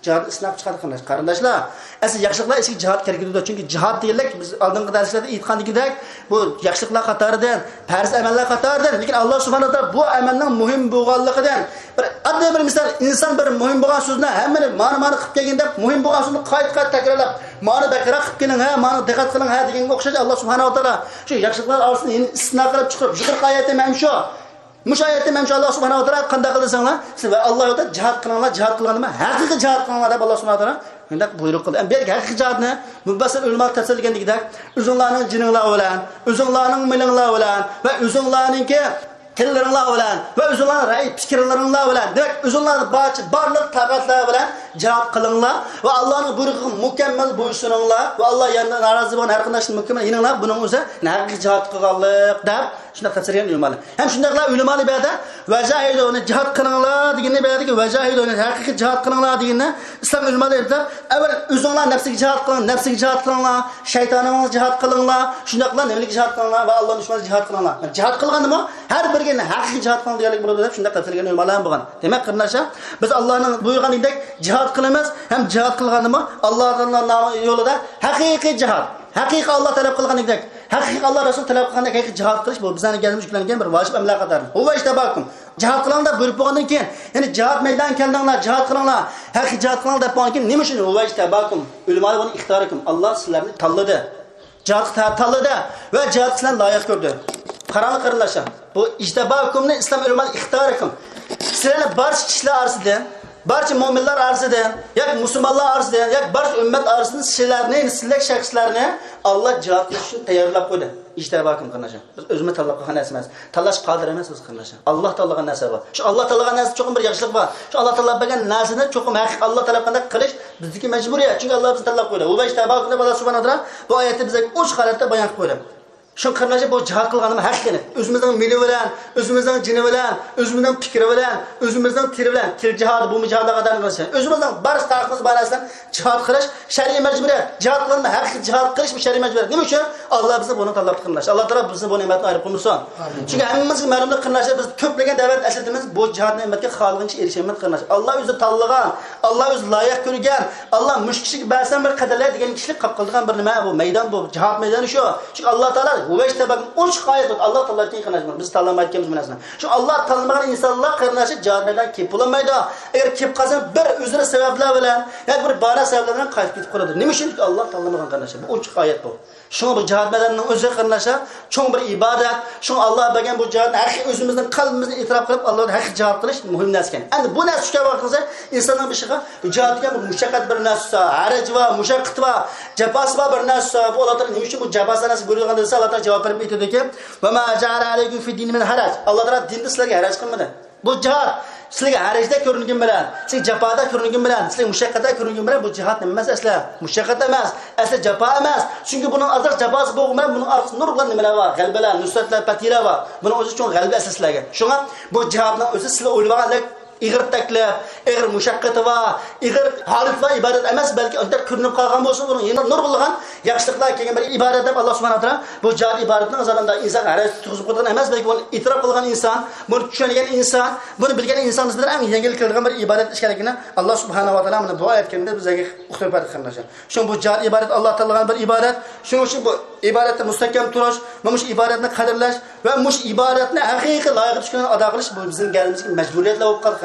Cihad isnab chiqadi qarindoshlar. Asli yaxshiliklar ichki jihad kerak edi. Chunki jihad deganlik biz oldingi darslarda aytgandek bu yaxshiliklar qatoridan, farz amallar qatoridan, lekin Alloh subhanahu va taolo bu amalning muhim bo'lganligidan bir oddiy bir misol inson bir muhim bo'lgan so'zni hammani ma'no qilib kelgan deb muhim bo'lgan so'zni qayta takrorlab, ma'no bakra qilib kelin, ha, ma'no diqqat qiling, ha deganga o'xshash Alloh subhanahu va taolo shu yaxshiliklar orasini istisno qilib chiqarib, yuqorqi oyatda ham shu Müşayette memşi Allah subhanahu wa ta'ala qanday qilsanlar, siz va Alloh yo'lida jihad qilinglar, jihad qilganda haqiqiy jihad qilinglar deb Alloh subhanahu wa ta'ala shunday buyruq qildi. Bu haqiqiy jihadni mufassir ulamo tafsirlaganidek, o'zinglarning jininglar bilan, o'zinglarning milinglar bilan va o'zinglarningki tillaringlar bilan va o'zinglarning ra'y fikrlaringlar bilan, demak o'zinglarning barliq taqatlar bilan jihad qilinglar va Allohning buyrug'iga mukammal bo'ysuninglar va Alloh yanada norozi bo'lgan har qanday ishni mukammal yininglar. Buning o'zi haqiqiy jihad qilganlik deb shunda tafsirlagan ulamalar. Ham shundaqlar ulamalar berdi vajahiduni jihad qilinglar deganni berdiki, vajahiduni haqiqiy jihad qilinglar deganni islom ulamalar aytdi. Avval o'zinglar nafsiga jihad qiling, nafsiga jihad qilinglar, shaytoningizga jihad qilinglar, shundaqlar nimaliga jihad qilinglar va Alloh dushmaniga jihad qilinglar. Jihad qilgandimi har birga haqiqiy jihad qiling deganlik bo'ladi deb shunda tafsirlagan ulamalar ham bo'lgan. Demak, qarindoshlar, biz Allohning buyurganidek jihad qilamiz, ham jihad qilgandimi Allohning yo'lida haqiqiy jihad, haqiqiy Alloh talab qilganidek, haqiqiy Alloh Rasul talab qilgandek haqiqiy jihad qilish bu bizning o'zimizga yuklangan bir vojib amal qatori. Huwa ishtabakum. Jihad qilinglar buyurib bo'lgandan keyin, ya'ni jihad maydoniga keldinglar, jihad qilinglar, haqiqiy jihad qilinglar deb bo'lgandan keyin nima uchun huwa ishtabakum? Ulamalar buni ixtiyorikum. Alloh sizlarni tanladi. Jihad tanladi va jihad sizlarni loyiq ko'rdi. Qarang qarindoshlar, bu ishtabakumni islom ulamalar ixtiyorikum. Sizlarni barcha kishilar orasida barcha mu'minlar orasida, yoki musulmonlar orasida, yoki barcha ummat orasida sizlarni, sizlar shaxslarni Alloh jihad qilish uchun tayyorlab qo'ydi. İştibakim qardaşlar. Biz o'zimiz tanlab qilgan narsa emas. Tanlash qodir emas biz qardaşlar. Alloh tanlagan narsa bor. Shu Alloh tanlagan narsa cho'qim bir yaxshilik bor. Shu Alloh tanlab bergan narsani cho'qim haqiqiy Alloh talab qilganda qilish bizniki majburiyat. Chunki Alloh bizni tanlab qo'ydi. Va ishtibakim deb Alloh subhanahu va taolo bu oyatda bizga 3 holatda bayon qilib qo'ydi. Shu qardaşlar bu jihad qilganimiz haqiqatni o'zimizning mili bilan, o'zimizning jini bilan, o'zimizning fikri bilan, o'zimizning tili bilan, til jihad bu mujahada qadar qilishgan. O'zimizning barcha taqimiz barasidan jihad qilish shar'iy majburiyat. Jihad qilma haqiqiy jihad qilish bu shar'iy majburiyat. Nima uchun? Alloh bizni buni tanlab qildi. Alloh taolo bizni bu ne'matni ayirib qo'ymasin. Chunki hammamizga ma'lumlik qilishlar biz ko'plagan davlat aslatimiz bu jihad ne'matga xohlagancha erishamiz qilishlar. Alloh o'zi tanlagan, Alloh o'zi loyiq ko'rgan, Alloh mushkishlik ba'zan bir qadarlar degan kishilik qilib qilgan bir nima bu maydon bu jihad maydoni shu. Chunki Alloh taolo ve işte bakın 13 ayet Allah Teala için kınajmaz. Biz tanlamayacağımız münasebet. Şu Allah tanlamagan insanlar kardeşi cahilden kep bulamaydı. Eğer kep kazan bir özüne sebepler bilen, yani bir bana sebepler bilen kayıp gidip kuradır. Ne için ki Allah tanlamagan kardeşi? Bu 13 ayet bu. Şunu bu cihad medeninin özü kardeşi, şunu bir ibadet, şunu Allah bagan bu cihad, her özümüzden kalbimizden itiraf kılıp Allah'ın her cihad kılış mühim nesken. Yani bu nes şu bakınca insanın bir şeyi bu cihadken bu müşakkat bir nes var, harac var, müşakkat var, cefas var bir nes var. Bu Allah'ın ne için bu cefasına nasıl buyuruyor dese Allah cevap verip itiyor ki ve ma ja'ala aleykum fi din min harac. Allah Teala dinde sizlerge harac kılmadı. Bu cihad sizlarga harajda ko'ringan bilan, sizlar jafoda ko'ringan bilan, sizlar mushaqqatda ko'ringan bilan bu jihad nima emas asla. Mushaqqat emas, asla jafo emas. Chunki buning azar jafosi bo'lgan, buning orqasida nurlar nimalar bor? G'albalar, nusratlar, fatira bor. Buning o'zi uchun g'alba asoslarga. Shunga bu jihadning o'zi sizlar o'ylaganlik ig'ir taklif, ig'ir mushaqqati va ig'ir holat va ibodat emas, balki unda ko'rinib qolgan bo'lsa, buning yana nur bo'lgan yaxshiliklar kelgan bir ibodat deb Alloh subhanahu va taolo bu jihad ibodatning azalanda inson haraj tug'izib qo'ygan emas, balki buni e'tirof qilgan inson, buni tushungan inson, buni bilgan inson bizlar eng yengil kelgan bir ibodat ish kerakligini Alloh subhanahu va taolo mana bu oyat karimada bizga uqtirib berdi. Shuning bu jihad ibodat Alloh taoloning bir ibodat. Shuning uchun bu ibodatni mustahkam turish, mana shu ibodatni qadrlash va mush ibodatni haqiqiy loyiq tushgan ado qilish bu bizning galimizga majburiyatlar bo'lib qoldi.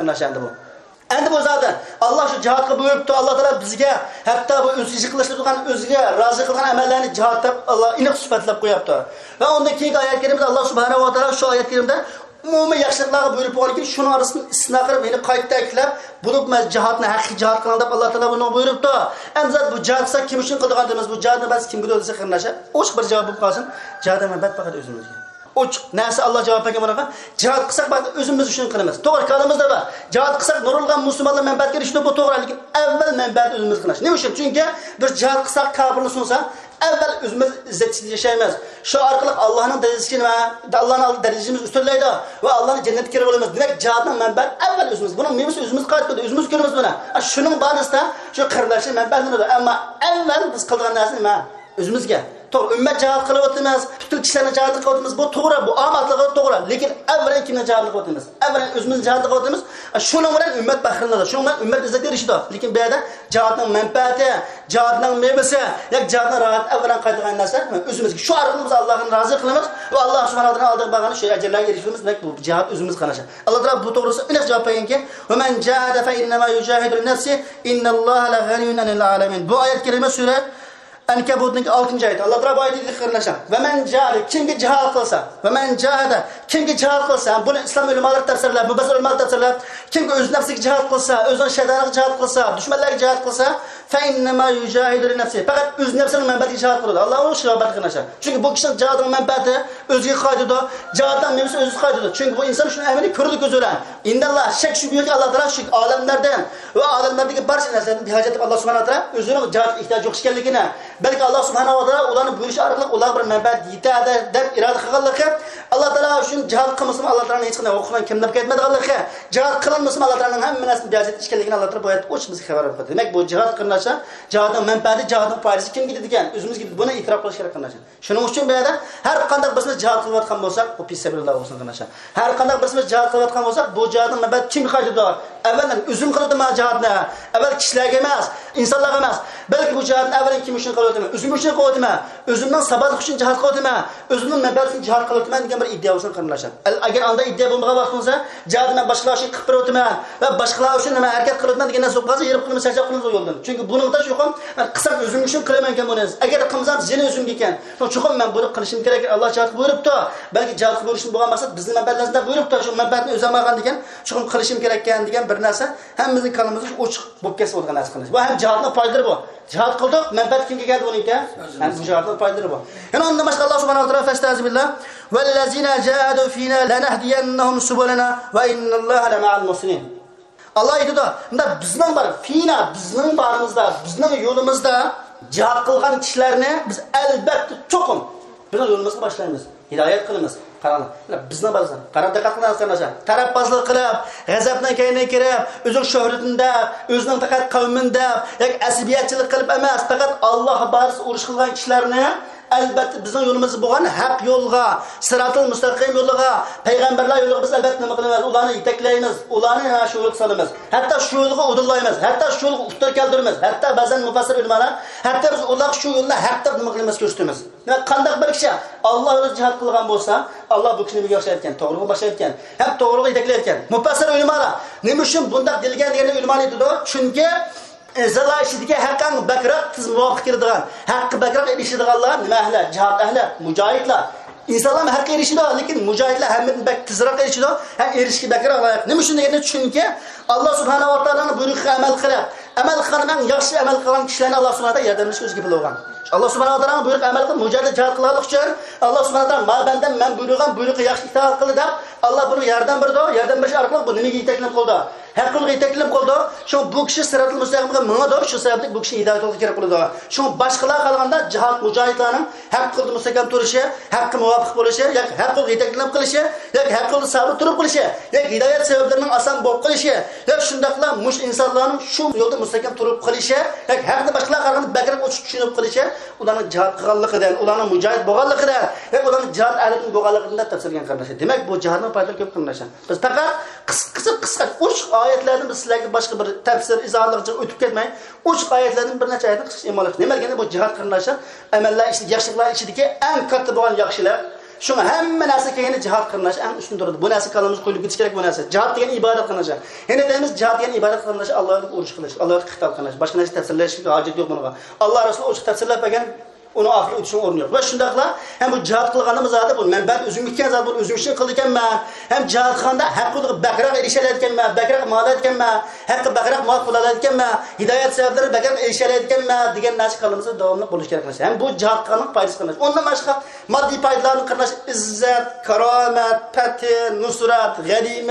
Endi bu zaten Allah şu cihadga buyuribdi. Allah Teala bizga hatta bu o'ziga qilishni turgan o'ziga rozi qilgan amallarni jihadda Allah aniq sifatlab qo'yapti. Va undan keyingi oyat karimada Allah subhanahu va taolo shu oyat karimada umumiy yaxshiliklarga buyurib qo'yganki, shuni orasini istisno qilib, meni qayta ta'kidlab, bunu jihadni haqiqiy jihad qilgan deb Allah Teala buni buyuribdi. Endi bu jihadsa kim uchun qilganimiz, bu jihadni biz kimga o'lsa qilnasha, ochiq bir javob bo'lib qolsin. Jihad manfaat faqat o'zimizga. Ochiq narsa Allah javob bergan bunaqa jihad qilsak faqat o'zimiz uchun qilamiz. To'g'ri kalimizda bor. Jihad qilsak nurulgan musulmonlar manfaat erishdi, bu to'g'ri, lekin avval manfaat o'zimiz qilish. Nima uchun? Chunki bir jihad qilsak kafirni sunsa, avval o'zimiz izzatli yashaymiz. Shu orqali Allohning darajasini va Allohning darajamizni ustunlaydi va Allohning jannatga kirib olamiz. Demak, jihadning manfaat avval o'zimiz. Buni mevasi o'zimiz qaytadi, o'zimiz ko'ramiz buni. Shuning barisida shu qirlashni manfaatlanadi. Ammo avval biz qilgan narsa nima? O'zimizga. To'g'ri, ummat jihad qilyapmiz, butun kishilarni jihad qilyapmiz. Bu to'g'ri, bu omadliga to'g'ri. Lekin avvalo kimni jihad qilyapmiz? Avvalo o'zimiz jihad qilyapmiz. Shuning bilan ummat faxrlanadi. Shuning bilan ummat izzat erishadi. Lekin bu yerda jihadning manfaati, jihadning mevasi, yoki jihadning rohat avvalo qaytgan narsa o'zimizga. Shu orqali biz Allohni rozi qilamiz va Alloh subhanahu va taolo oldiga borgan shu ajrlarga erishamiz. Demak bu jihad o'zimiz qanacha. Alloh taolo bu to'g'risida aniq javob berganki: "Va man jahada fa innama yujahidu li-nafsi innalloha la ghaniyun 'anil 'alamin." Bu oyat kelima sura Ankabutning 6-oyati. Alloh taolo bu oyatni zikrlashgan. Va man jahada kimga jihad qilsa, va man jahada kimga jihad qilsa, buni islom ulamolari tafsirlab, mufassir ulamolar tafsirlab, kimga o'z nafsiga jihad qilsa, o'zining shaytoniga jihad qilsa, dushmanlarga jihad qilsa, fa innama yujahidu li nafsi. Faqat o'z nafsining manfaatiga jihad qiladi. Alloh o'z shahobat qiladi. Chunki bu kishining jihadining manfaati o'ziga qo'yadi, jihaddan mevasi o'ziga qo'yadi. Chunki bu inson shuni amaliy ko'rdi ko'z bilan. Indalloh shak shu yo'q Alloh taolo shu olamlardan va olamlardagi barcha narsalarni behojat Alloh subhanahu va taolo o'zining jihad ehtiyoji yo'q ekanligini, balki Alloh subhanahu va taolo ularni buyurishi orqali ular bir manfaat yetadi deb iroda qilganligi, Alloh taolo shuni jihad qilmasa Alloh taolo hech qanday huquqdan kimlab ketmaydiganligi, jihad qilinmasa Alloh taoloning hamma narsani behojat ekanligini Alloh taolo bu oyatda o'chimizga xabar berdi. Demak bu jihad qilinishi, jihadning manfaati, jihadning foydasi kimga yetadi ekan? O'zimizga buni e'tirof qilish kerak qilinishi. Shuning uchun bu yerda har qanday biz jihad qilayotgan bo'lsak, bu fisabilillah bo'lsin qilinishi. Har qanday biz jihad qilayotgan bo'lsak, bu jihadning manfaati kimga qo'yadi? Avvaldan o'zim qiladim jihadni. Avval kishilarga emas, insonlarga emas, balki bu jihadni avvalan kim uchun qilayotim? O'zim uchun qilayotim. O'zimning sabotlik uchun jihad qilayotim. O'zimning manfaati uchun jihad qilayotim degan bir iddia bo'lsin qilinishi. Agar unda iddia bo'lmagan vaqtimizda jihadni men boshqalar uchun qilib berayotim va boshqalar uchun nima harakat qilayotim degan narsa bo'lsa, yerib qilib charchab qilamiz o yo'ldan. Chunki buning da shu ham qisam o'zim uchun qilaman ekan buni. Agar qilsam zina o'zimga ekan. Shu men buni qilishim kerak. Alloh jihad buyuribdi. Balki jihad qilishim bo'lgan maqsad bizning manfaatlarimizdan buyuribdi. Shu manfaatni o'zim olgan degan, shu qilishim kerak ekan degan bir narsa hammamizning kalamimizda ochiq bo'lib ketsa bo'lgan narsa qilamiz. Bu ham jihadning foydalari bu. Jihad qildik, manfaat kimga keldi buningga? Ham bu jihadning foydalari bu. Yana unda boshqa Alloh subhanahu va taolo fastazibillah vallazina jahadu fina lanahdiyannahum subulana va innalloha lama'al muslimin. Allah aytadi, unda bizning bor, fina bizning borimizda, bizning yo'limizda jihad qilgan kishilarni biz albatta cho'qim bizning yo'limizga boshlaymiz. Hidoyat qilamiz. Qaranglar, bizning barizdan. Qarab diqqat qilinglar. Tarafbozlik qilib, g'azabdan kayni kirib, o'zining shuhratida, o'zining faqat qavmida, yoki asabiyatchilik qilib emas, faqat Alloh baris urush qilgan kishilarni albatta bizning yo'limizda bo'lgan haq yo'lga, siratul mustaqim yo'liga, payg'ambarlar yo'liga biz albatta nima qilamiz? Ularni yetaklaymiz, ularni shu yo'lga solamiz. Hatto shu yo'lga udillaymiz, hatto shu yo'lga uftir keltiramiz. Hatto ba'zan mufassir ulamolar, hatto biz ular shu yo'lni haqda nima qilamiz ko'rsatamiz. Qanday bir kishi Alloh o'zi jihad qilgan bo'lsa, Alloh bu kishini boshlayotgan, to'g'riga boshlayotgan, ham to'g'riga yetaklayotgan. Mufassir ulamolar nima uchun bunday dilgan degan ulamolar aytadi? Chunki Zalay ishidagi haqqan bakroq tiz muvofiq keladigan, haqqi bakroq erishadiganlar nima ahli? Jihad ahli, mujohidlar. İnsanlar haqqi erishadi, lekin mujohidlar hammadan bak tezroq erishadi, ham erishishga bakroq loyiq. Nima uchun deganda chunki Alloh subhanahu va taoloning buyrug'iga amal qilib, amal qilgan yaxshi amal qilgan kishilarni Alloh subhanahu va taolo yordamlashga o'ziga bilgan. Allah subhanahu wa taoloning buyrug'iga amal qilib, mujohid jihad qilganlik uchun Alloh subhanahu wa taolo "Ma'bandan men buyrug'iga yaxshi itoat qildi" deb Alloh buni yordam berdi. Yordam berish orqali bu nimaga yetaklab qoldi? Haqqilga yetaklab qoldi. Shu bu kishi siratul mustaqimga mingadi, shu sababli bu kishi hidoyat yo'liga kirib qoldi. Shu boshqalar qolganda jihad mujohidlarning haqqilga mustaqim turishi, haqqi muvofiq bo'lishi, yoki haqqilga yetaklab qilishi, yoki haqqilga sabit turib qilishi, yoki hidoyat sabablarining oson bo'lib qilishi, yoki shundaqla mush insonlarning shu yo'lda mustaqim turib qilishi, yoki haqni boshqalar qolganda bakirib o'chib tushunib qilishi, ularning jihad qilganligidan, ularning mujohid bo'lganligidan, yoki ularning jihad ahlining bo'lganligidan tafsirlangan qardash. Demak bu jihadning foydalari ko'p qilinishi. Biz faqat qisqa uch oyatlarni biz sizlarga boshqa bir tafsir izohlarga o'tib ketmay, uch oyatlardan bir necha oyatni qisqa imolat. Nima deganda bu jihad qilinishi amallar ichida yaxshiliklar ichidagi eng katta bo'lgan yaxshilar. Shunga hamma narsa kelganda jihad qilinishi eng ustun turadi. Bu narsa qalbimizga qo'yilib ketish kerak bu narsa. Jihad degan ibodat qilinishi. Endi deymiz jihad degan ibodat qilinishi Allohga urush qilish, Allohga qital qilish. Boshqa narsa tafsirlashga hojat yo'q bunga. Alloh Rasuli o'sha tafsirlab bergan uni oxiri o'tishning o'rni yo'q. Va shundaqla ham bu jihad qilganimiz zodi bu manfaat o'zimga kelgan zodi bu o'zim uchun qildi ekanman. Ham jihad qilganda haqqi bakroq erishayotganman, bakroq mo'lat-ekanman, haqqi bakroq muvofiq bo'layotganman, hidoyat sabablari bakroq erishayotganman degan narsa qalbimizda davomli bo'lish kerak narsa. Ham bu jihad qilganning foydasi qilinish. Undan boshqa moddiy foydalarni qilinish, izzat, karomat, fath, nusrat, g'animat,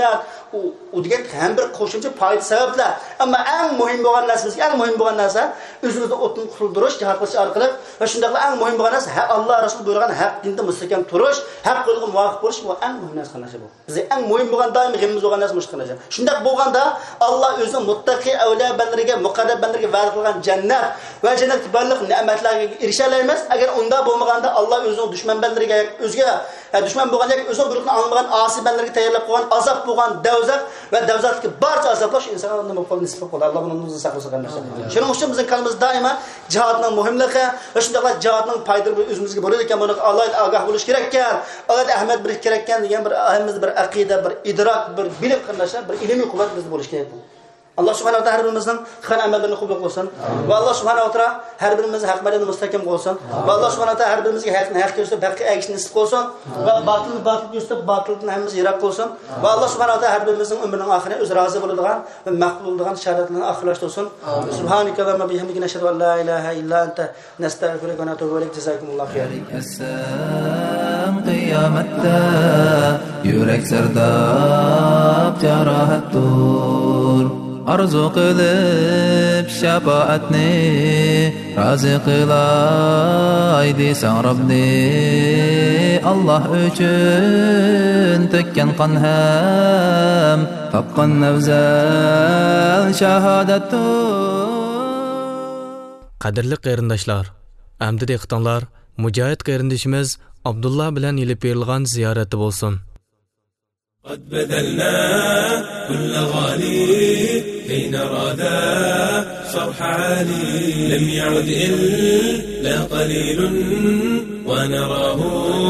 u degan ham bir qo'shimcha foyda sabablar. Ammo eng muhim bo'lgan narsa o'zimizni o'tdan qutuldirish, jihad qilish orqali va shundaqla eng muhim bo'lgan narsa Alloh Rasul buyurgan haq dinda mustahkam turish, haq yo'lga muvofiq bo'lish bu eng muhim narsa bu. Bizga eng muhim bo'lgan doim g'imimiz bo'lgan narsa mushkil narsa. Shundaq bo'lganda Alloh o'zining muttaqi avliyo bandalariga, muqaddam bandalariga va'da qilgan jannat va jannatga barliq ne'matlarga erisha olamiz. Agar unda bo'lmaganda Alloh o'zining dushman bandalariga o'zga dushman bo'lgan yoki o'zining buyruqni almagan asi bandlarga tayyorlab qo'ygan azob bo'lgan davzaq va davzaqdagi barcha azoblar insonga nima bo'lib nisbat bo'ladi. Alloh bunimizni saqlasin qardaşlar. Shuning uchun bizning qalbimiz doimo jihodning muhimligi va shundaqla jihodning foydasi o'zimizga bo'ladi ekan, buni Alloh ogoh bo'lish kerak ekan. Alloh ahmad bir kerak ekan degan bir ahimimiz bir aqida, bir idrok, bir bilim qardaşlar, bir ilmiy quvvat bizda bo'lish kerak. Allah subhanahu wa ta'ala her birimizin xayr amellerini kubul kılsın. Ve Allah subhanahu wa ta'ala her birimizin hak malini müstahkem kılsın. Ve Allah subhanahu wa ta'ala her birimizin hak gösterip hakkı erişini nasip kılsın. Ve batıl gösterip batıldan hemimiz yirak kılsın. Ve Allah subhanahu wa ta'ala her birimizin ömrünün ahirine öz razı bulunduğun ve makbul olduğun şehadatlarını ahirlaştırsın. Subhaneke ve bihamdike neşhedü en la ilahe illa ente nestağfiruke ve netubu ileyk. Cezakumullahu khayr. Kıyamette yürek serdab carahattur. Arzu qilib shafaatni razi qilay desan Rabbi, Allah uchun to'kkan qon ham topgan afzal shahodatdir. Qadrli qarindoshlar, amdi dehqonlar, mujohid qarindishimiz Abdullah bilan ilib berilgan ziyarati bo'lsin. قد بذلنا كل غالي كي نرى ذا صرح عالي لم يعد إلا قليل ونراه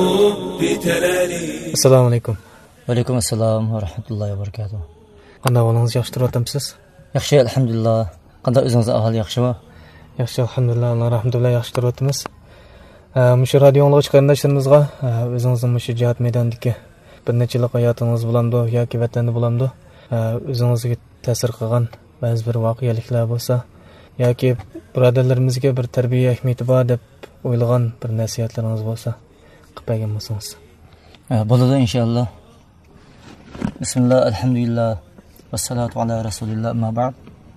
بتلالي. السلام عليكم. وعليكم السلام ورحمة الله وبركاته. Qanday olangiz yaxshi turibmisiz? Yaxshi, alhamdulillah. Qanday o'zingiz ahvol yaxshimi? Yaxshi, alhamdulillah. Alloh rahmatullah yaxshi turibmiz. Mushu radio anglag'ich qarindoshlarimizga o'zingizning mushu jihad maydonidagi bir necha yillik hayotingiz bo'lamdi yoki vatanda bo'lamdi, o'zingizga ta'sir qilgan ba'zi bir voqealiklar bo'lsa yoki birodarlarimizga bir tarbiya ahamiyati bor deb o'ylagan bir nasihatlaringiz bo'lsa qilib bergan bo'lsangiz. Bo'ladi inshaalloh. Bismillah, alhamdulillah, vassalatu ala rasulillah, amma ba'd.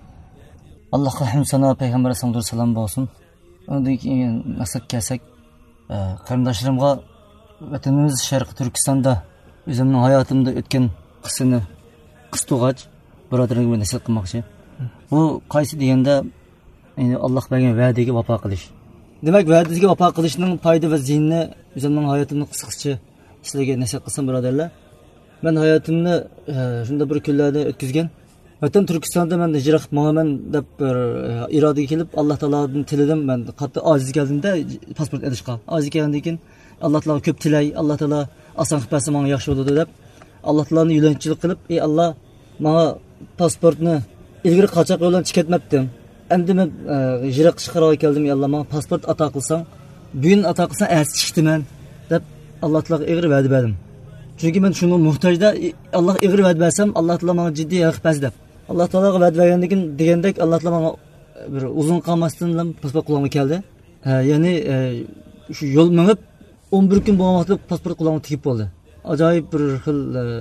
Allohga hamd sano, payg'ambar sallallohu alayhi vasallam bo'lsin. Undan keyin maqsad kelsak, qarindoshlarimga vatanimiz Sharqi Turkistonda o'zimning hayotimda o'tgan qissani qistug'ach birodarlarga nasihat qilmoqchi. Bu qaysi deganda, ya'ni Alloh bergan va'daga vafo qilish. Demak, va'daga vafo qilishning foyda va ziyni o'zimning hayotimni qisqacha sizlarga nasihat qilsam birodarlar. Men hayotimni shunda bir kunlarda o'tkazgan. Vatan Turkistonda men hijrat qilmoqman deb bir irodaga kelib, Alloh taoloning tilidan men qattiq ojiz keldimda pasport olishga. Ojiz kelgandan keyin Alloh taologa ko'p tilay, Alloh taolo oson qilib bersa menga yaxshi bo'ladi deb Alloh taoloning yo'llanchilik qilib, ey Alloh, menga pasportni ilgari qochoq yo'ldan chiqatmabdim. Endi men hijrat qilishga keldim, ey Alloh, menga pasport ato qilsang, bugun ato qilsang, erta chiqdiman deb Alloh taologa ig'ir va'da berdim. Chunki men shunga muhtojda, Alloh ig'ir va'da bersam, Alloh taolo menga jiddiy haq berdi deb. Alloh taologa va'da bergandan keyin degandek Alloh taolo menga bir uzun qolmasdan pasport qo'limga keldi. Ya'ni shu yo'l minib 11 kun bo'lmoqda pasport qo'limga tegib bo'ldi. Ajoyib bir xil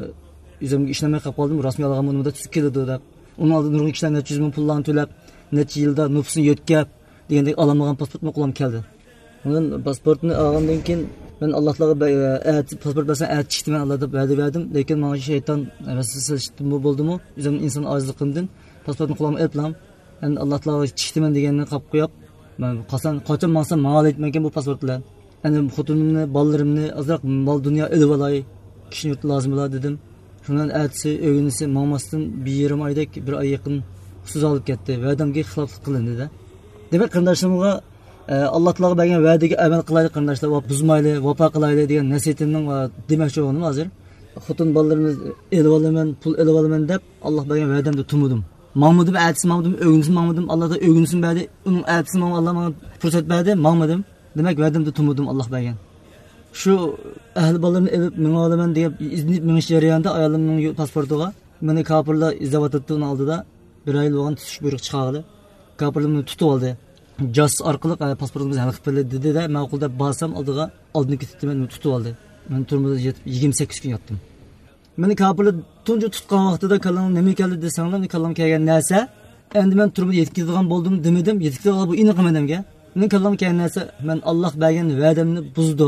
o'zimga ishlamay qolib qoldim. Rasmiy olgan bunimda tushib keldi deb. Uning oldida nurg'un kishilar necha 100 ming pullarni to'lab, necha yilda nufsini yo'tkab degandek olamagan pasportni qo'limga keldi. Undan pasportni olgandan keyin men Alloh taologa pasport bersam chiqdiman Alloh deb va'da berdim. Lekin menga shayton vasvasa bo'ldimi? O'zim inson ojizligimdan pasportni qo'limga oliblam. Endi Alloh taologa chiqdiman deganini qilib qo'yib, men qachon maqsam ma'lum etmagan bu pasportlar. Endi xotinimni, bolalarimni azroq mol dunyo ilib olay, kishini yurt lozim bo'ladi dedim. Shundan ertasi o'ginisi ma'masdan 1,5 oydek, 1 oy yaqin usiz olib ketdi. Va'damga xiloflik qilindi-da. Demak, qarindoshlarimga Alloh taologa bergan va'daga amal qilaylik qarindoslar, va buzmaylik, vafo qilaylik degan nasihatimning demoqchi bo'lganim hozir. Xotin bolalarimni ilib olaman, pul ilib olaman deb Alloh bergan va'damda tumudim. Ma'mudim, ertasi ma'mudim, o'ginisi ma'mudim, Allohda o'ginisini berdi, uning ertasi ma'mud Alloh menga fursat berdi, ma'mudim. Demak, va'damda tumudim Alloh bergan. Shu ahli bolalarni elib men olaman deb iznib menish jarayonida ayolimning pasportiga meni kofirlar izlavatdi uning oldida 1 oy bo'lgan tutish buyruq chiqardi. Kofirlarni tutib oldi. Jas orqali pasportimizni hal qilib dedi-da, ma'qul deb borsam oldiga oldinga ketdi, meni tutib oldi. Men turmada 28 kun yotdim. Meni kafirlar tunji tutgan vaqtida kallam nima keldi desanglar, kallam kelgan narsa, endi men turib yetkizgan bo'ldim demedim, yetkizgan bu iniq menimga. Meni kallam kelgan narsa, men Alloh bergan va'damni buzdi.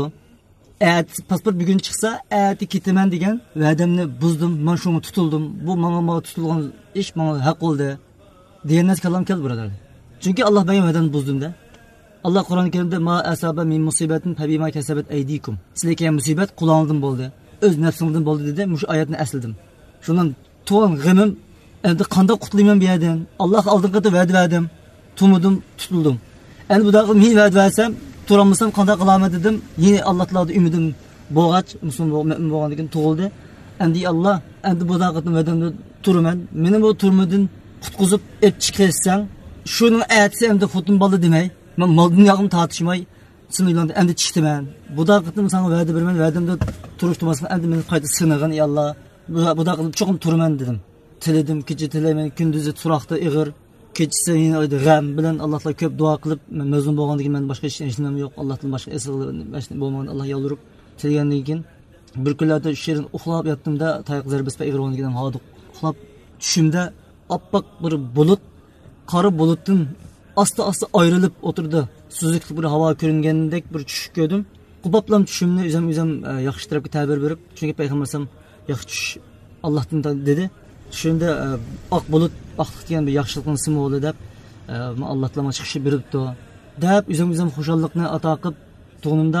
Pasport bugun chiqsa, ketaman degan va'damni buzdim, men shuni tutuldim. Bu menga tutilgan ish menga haq bo'ldi. Degan narsa kallam keldi birodar. Chunki Alloh bergan va'dani buzdim-da. Allah Qur'on-i Karimda ma asaba min musibatin fabima kasabat aydikum. Sizlarga musibat quloningizdan bo'ldi, o'z nafsingizdan bo'ldi dedi. Shu oyatni asladim. Shundan to'g'an g'imim endi qanday qutulayman bu yerdan? Alloh oldinga va'da berdim, tumudim, tutuldim. Endi bu daqiqa men va'da bersam, turolmasam qanday qilaman dedim. Yine Alloh taolodan umidim bo'lg'ach, musulmon bo'lganligim tug'ildi. Endi Alloh, endi bu daqiqa va'damda turaman. Meni bu turmudin qutqizib et chiqarsang, shuning aytsa endi xutim bo'ldi demay. Men mal dunyog'im tartishmay, sinirlandim, endi chiqdiman. Bu daqiqatim sana va'da berman, va'damda turishdimasam, endi meni qayta sinirgan Allah. Bu daqiqatim cho'qim turaman dedim. Tiledim, kecha tilayman, kunduzi turaqda ig'ir, kechasi yine oyda g'am bilan Allohga ko'p duo qilib, men mazlum bo'lganligim men boshqa ishim yo'q. Allohdan boshqa asl bo'lmagan Allah yolurib tilgandan keyin bir kunlarda shirin uxlab yotdimda, tayoq zarbasi ig'ir bo'lganligim hodi uxlab tushimda oppoq bir bulut, qora bulutdan asta ayrılıp oturdu. Suzuklu bir hava görüngəndək bir tuş gördüm. Qubaplam düşümünü üzəm yaxşı tərəfə təbir verib. Çünki Peyğəmbərsəm yaxşı tuş Allah'tan dedi. Düşümdə aq bulut, aqlıq deyən bir yaxşılıqın sımı oldu deyib. Allah'lama çıxışı biribdi. Deyib üzəm xoşallıqını ataqıb toğunumda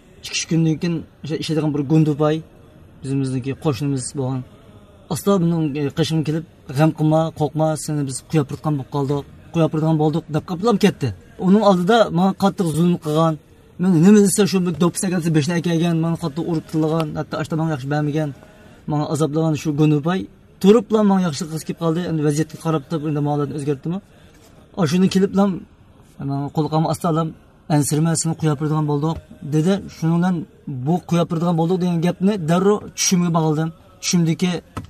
2 gündən keyin işlədiğim bir Gündübay bizimizdəki qoşunumuz bolğan. Asla bunun qışım kelib, "G'am qilma, qo'rqma, seni biz quyab turgan bo'lib qoldik. Qo'yib turgan bo'ldik" deb qaplam ketdi. Uning oldida menga qattiq zulm qilgan. Men nima desa shu do'psagansi 5 dan kelgan, meni qattiq urib tilgan, hatto ashta menga yaxshi bermagan. Menga azoblagan shu Gunubay turibla menga yaxshi qilib kelib qoldi. Endi vaziyatga qarab turib endi ma'lumotni o'zgartdimi? Shuni keliblam men qo'lqamni astalam ansirmasini qo'yib turgan bo'ldik dedi. Shuning bilan bu qo'yib turgan bo'ldik degan gapni darrov tushimga bog'ladim. Tushimdagi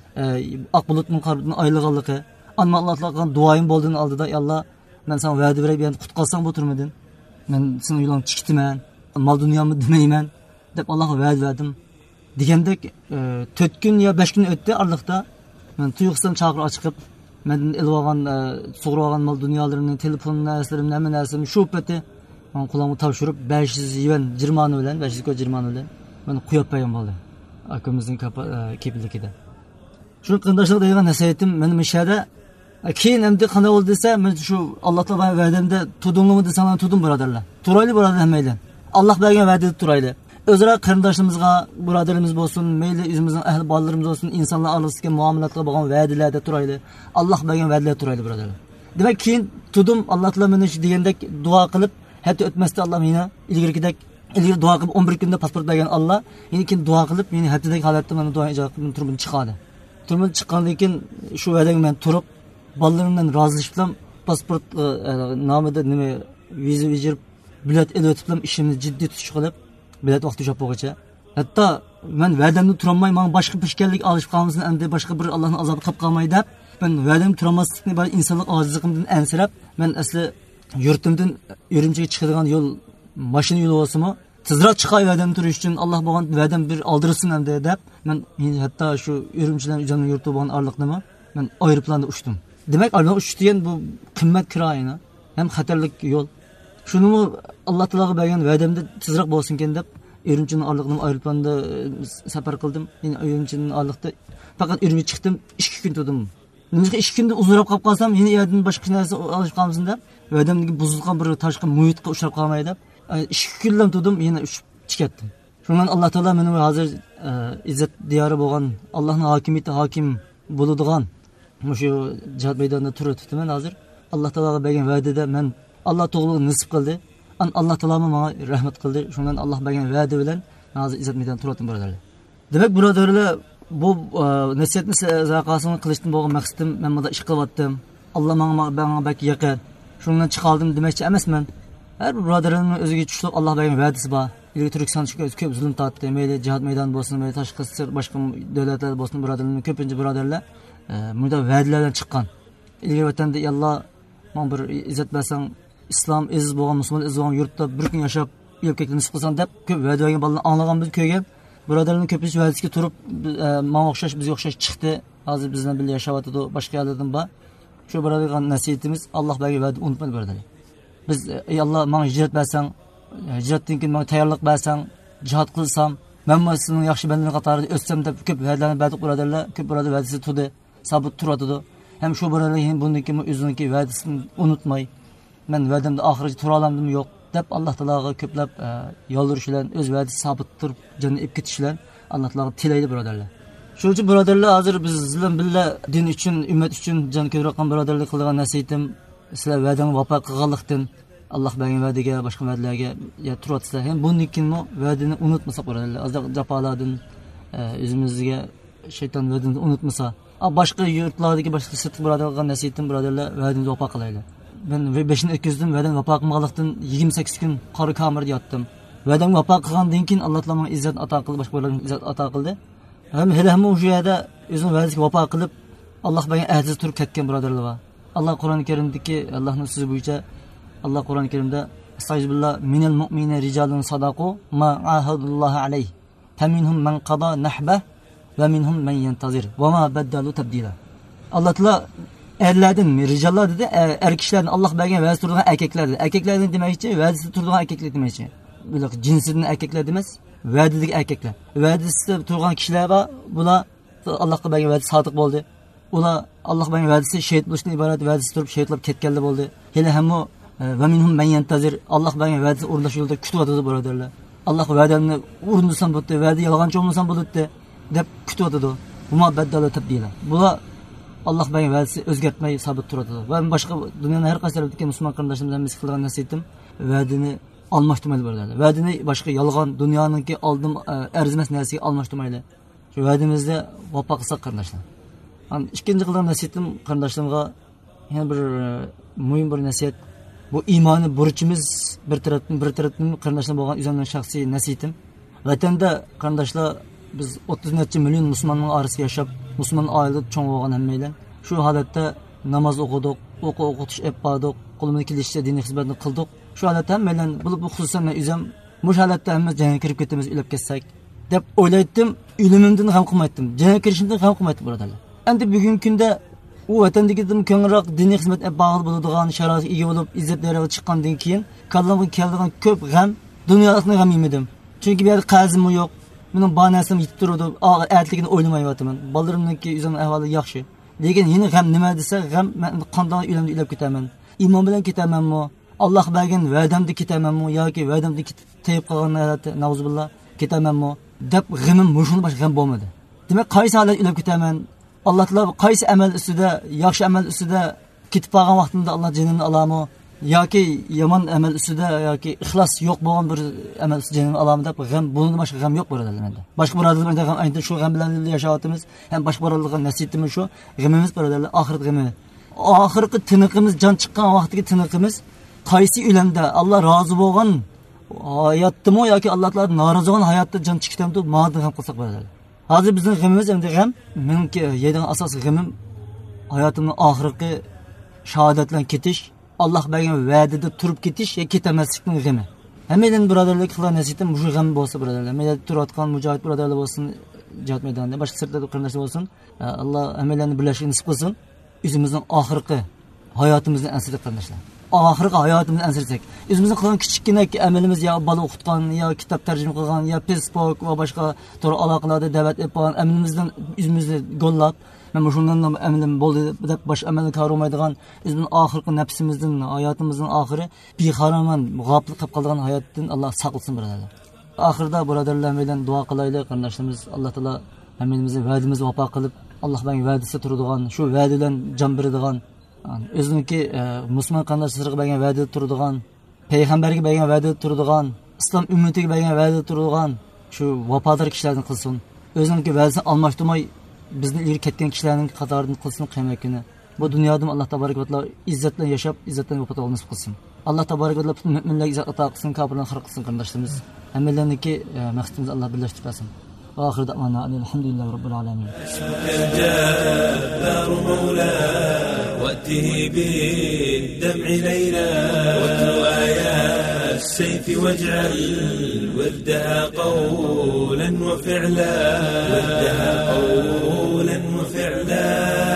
aq bulutning qarbidan aylig'anligi Amma Allah'tan duayım olduğunu aldı da Allah ben sana vədi vereyim yani qutqalsan bu turmadın. Ben sana yolun çıktıman, mal dünyamı demeymen dep Allah'a vədi verdim. Degəndək 4 gün ya 5 gün ötdü arlıqda. Ben tuyuqsan çağır açıqıb men elvagan soğurgan mal dünyalarını, telefonun nəslərimni, həmin nəslərimni şu pəti ben kulağımı tavşırıb 500 yuan cirmanı bilen, 500 ko cirmanı bilen ben qoyub bəyan boldu. Akımızın kepillikdə. Şu qındaşlıq deyilən nəsiyyətim mənim işədə keyin endi qanday oldu desa, men shu Allohga va'damda tudumlimi desalar tudum birodarlar. Turayli birodar hammaylar. Alloh bergan va'dada turayli. O'zaro qarindoshimizga, birodarimiz bo'lsin, mayli o'zimizning ahli bolalarimiz bo'lsin, insonlar orasidagi muomalatga bo'lgan va'dalarda turayli. Alloh bergan va'dalarda turayli birodarlar. Demak, keyin tudum Alloh taolo meni shu degandek duo qilib, hatto o'tmasda Alloh meni ilgari duo qilib 11 kunda pasport bergan Alloh, meni keyin duo qilib, meni haftadagi holatda meni duo ijobat qilib turib chiqadi. Turib chiqqandan keyin shu va'daga men turib balalarımdan razılaşıplam pasport namıda nime vize verip bilet ele ötüplam işimni ciddi tutuş qilib bilet vaqti jo'q bo'lguncha. Hatto men va'damni turamay, men boshqa pishkanlik olishib qolmasam, endi boshqa bir Allohning azobi qilib qolmay deb, men va'damni turamaslikni bari insonlik ojizligimdan ansirab, men asli yurtimdan Urumchiga chiqadigan yo'l mashina yo'li bo'lsa-mu, tezroq chiqay va'damni turish uchun Alloh bo'lgan va'dam bir oldirsin endi deb, men hatto shu Urumchidan jonimni yurtib bo'lgan orliqnimi men aeroplanda uchdim. Demek arada uçtuyan bu kıymet kirayına hem xatarlik yol. Şunu Allah Teala'ga bergan va'damda tezroq bo'lsin deb Urumchining orliqni aeroplanda safar qildim. Yine Urumchining orliqda faqat Urumchiga chiqdim, 2 kun turdim. Nega 2 kunda uzurab qolib qolsam, yine yerdan boshqa narsa olib qolmasin deb, va'damdagi buzilgan bir tashqi muhitga uchrab qolmay deb 2 kundan turdim, yine uchib chiqatdim. Shundan Allah Teala meni hozir izzat diyori bo'lgan, Allohning hokimiyati hokim bo'ladigan Şu cihat meydanında tur ötütümen hazır. Allah Teala'ga bergan va'dada men Allah to'g'riliğini nasip qildi. Allah Teala menga rahmat qildi. Shundan Allah bergan va'da bilan hozir izzat meydanida turibdim birodarlar. Demak birodarlar, bu nasihatni zaqasini qilishdan bo'lgan maqsadim men bunda ish qilyaptim. Allah menga baki yaqin. Shundan chiqaldim demoqchi emasman. Har bir birodarimning o'ziga tushliq Allah bergan va'dasi bor. İlgi Türkistan ko'p zulm tortdi. Mayli cihat meydan bo'lsin, mayli tashqi boshqa davlatlar bo'lsin, birodarlarning ko'pincha birodarlar Burada vədilərdən çıxqan. İlgir vətəndə Allah mən bir izzət bəsən, İslam əziz bolğan, Müslüman əziz bolğan yurtda bir gün yaşab, ilk kəkli nisb qılsan deyib, köp vədi verən balalarını anlağan biz köygen. Birodarlarning ko'pincha va'dasiga turib, menga o'xshash, bizga o'xshash chiqdi. Hozir bizdan birga yashayotdi, boshqa yerlardan bor. Shu birodarga nasihatimiz, Alloh bergan va'dani unutmang birodarlar. Biz ey Alloh, menga hijrat bersang, hijratdan keyin menga tayyorlik bersang, jihad qilsam, men sizning yaxshi bandalar qatorida o'tsam deb ko'p va'dalarni berdik birodarlar. Ko'p birodar va'dasi turdi, sabit turadi. Hem şu buralar bundan ki özünki va'dasini unutmay. Men va'damda oxirigacha tura olamdim yo'q deb Alloh taologa ko'plab yo'ldirish bilan o'z va'dasi sabit turib jannatga olib ketish bilan Alloh taologa tilaydi birodarlar. Shuning uchun birodarlar, hozir biz bilan birga din uchun, ummat uchun jon ko'rayotgan birodarlik qilgan nasihatim, sizlar va'dani vafo qilganlikdan Alloh bergan va'daga, boshqa va'dalarga turibsizlar. Hem bundan keyin va'dani unutmasak birodarlar, azda jafolardan o'zimizga shayton va'dani unutmasa, başka yurtlardaki başka sırtı birodarlarga nasihatim birodarlar, va'dani vafo qilaylar. Ben 5'ini öküzdüm, va'dani vafo qilmaganlikdan 28 kun qori kamerda yotdim. Va'dani vafo qilgandan keyin Alloh taolo menga izzat ato qildi, boshqa birodarlarga izzat ato qildi. Hem hem o'sha yerda o'zini va'dasiga vafo qilib, Alloh bergan ahdida turib ketgan birodarlar bor. Alloh Qur'oni Karimdagi Allohning so'zi bo'yicha Alloh Qur'oni Karimda Estağfirullah minal mu'minina rijalun sadaqu ma ahadullohi alayhi. Faminhum man qada nahbah ve minhum men yentazir ve ma beddalu tabdila. Allah Teala erlerden, rijallar dedi, erkeklerden Allah bergen vəzisi turduğun erkekler dedi. Erkeklerden demekçi, vəzisi turduğun erkekler demekçi. Böyle cinsinin erkekler demez, vədideki erkekler. Vədisi turduğun kişiler var, buna Allah'a bergen vədisi sadık oldu. Ona Allah bergen vədisi şehit buluştan ibaret, vədisi turup şehitler ketkelli oldu. Hele hem o ve minhum men yentazir, Allah bergen vədisi uğurlaş yolda kütü atıdı buradarlar. Allah vədini uğurlusan buldu, vədi yalğancı olmasan buldu deb kütüyordu. Buna beddalı tabdila. Buna Allah bergen va'dasi o'zgartmay sabit turadi. Va boshqa dunyoning har qaysi tarafidagi musulmon qarindoshlarimiz biz qilgan nasihatim, va'dani almashtirmaydi birodarlar. Va'dani boshqa yolg'on dunyoninki oldim arzimas narsaga almashtirmaydi. Shu va'damizda vafo qilsak qarindoshlar. Ikkinchi qilgan nasihatim qarindoshlarimga yana bir muhim bir nasihat. Bu iymoni burchimiz bir tarafdan qarindoshlar bo'lgan o'zimning shaxsiy nasihatim. Vatanda qarindoshlar biz 30 neçe milyon Müslümanın arasında yaşap, Müslüman ailede çoğun olan hemmeyle. Şu halette namaz okuduk, okutuş yapmadık, kolumdaki ilişkide dini hizmetini kıldık. Şu halette hemmeyle bu hususen üzem, bu halette hemmez cennete kirip gittiğimiz ülüp kessek. Dep oylaydım, ölümümden ham kılmaydım, cennete kirişimden ham kılmaydım buradalar. Endi bugün günde o vatandaki könülrak dini hizmetine bağlı bulunduğun şarası iyi olup izzetlere çıkandan keyin kallamın keldiğin köp gam, dünyasını gam yemedim. Çünkü bir yerde kazım yok. Benim bahanasım yitip durdu. Ertligini oynamayaptım. Balalarımdaki yüzümün ahvali yaxşı. Lekin yine gam nima desa, gam men qanday o'limda ilib ketaman. İmon bilan ketamanmi? Alloh bergan va'damda ketamanmi yoki va'damda tayib qolgan hayotda nauzubillah ketamanmi? Deb g'amim mushuni boshqa g'am bo'lmadi. Demak, qaysi holat ilib ketaman? Alloh taolo qaysi amal ustida, yaxshi amal ustida ketib qolgan vaqtimda Alloh jinimni olami? Yoki yomon amal ustida yoki ixlos yo'q bo'lgan bir amal ustida jinimni olami deb g'am, bundan boshqa g'am yo'q birodarlar menda. Boshqa birodarlar ham aynan shu g'am bilan yashayapmiz. Ham boshqa birodarlarga nasihatimiz shu, g'amimiz birodarlar oxirat g'ami. Oxirgi tiniqimiz, jon chiqqan vaqtdagi tiniqimiz qaysi o'lamda Alloh rozi bo'lgan hayotdimi yoki Alloh taolo norozi bo'lgan hayotda jon chiqdimdi, ma'lum ham qilsak birodarlar. Hozir bizning g'amimiz endi g'am, meniki yeydigan asosiy g'amim hayotimning oxirgi shahodatlan ketish, Alloh bergan va'dada turib ketish yoki ketamaslikning g'ami. Hammadan birodarlik qilgan nasihatim shu g'am bo'lsa birodarlar. Menda turayotgan mujohid birodarlar bo'lsin, jihad maydonida, boshqa sirtlarda qarindoshlar bo'lsin. Alloh hammalarni birlashishni nasib qilsin. O'zimizning oxirgi hayotimizni ansirib qarindoshlar. Oxirgi hayotimizni ansirsak, o'zimizning qilgan kichikgina amalimiz yo bola o'qitgan, yo kitob tarjima qilgan, yo Facebook va boshqa tur aloqalarda da'vat etgan amalimizdan o'zimizni go'llab, men shundan amalim bo'ldi deb bosh amalni ko'rmaydigan, o'zimizning oxirgi nafsimizdan, hayotimizning oxiri bexaraman, g'ofil qilib qolgan hayotdan Alloh saqlasin birodarlar. Oxirda birodarlar bilan duo qilaylik qarindoshlarimiz. Alloh taolo hammamizni va'damizni vafo qilib, Alloh bilan va'dasi turadigan, shu va'da bilan jon beradigan, o'ziniki musulmon qarindoshlarga bergan va'da turadigan, payg'ambarga bergan va'da turadigan, islom ummatiga bergan va'da turadigan shu vafodor kishilarni qilsin. O'ziniki va'dasini almashtirmay bizni ilgari ketgan kishilarning qatoridan qilsin qiyomat kuni. Bu dunyoda Alloh taborak va taolo izzat bilan yashab, izzat bilan vafot olmasini qilsin. Alloh taborak va taolo butun mu'minlarga izzat ato qilsin, kofirlarni xor qilsin qarindoshlarimiz. Hammalarniki maqsadimiz Alloh birlashtirib bersin. وآخر دعوانا الحمد لله رب العالمين. الجبار مولا وأته بالدمع ليلا واتلو آيات بالسيف واجعل وردها قولا وفعلا وردها قولا وفعلا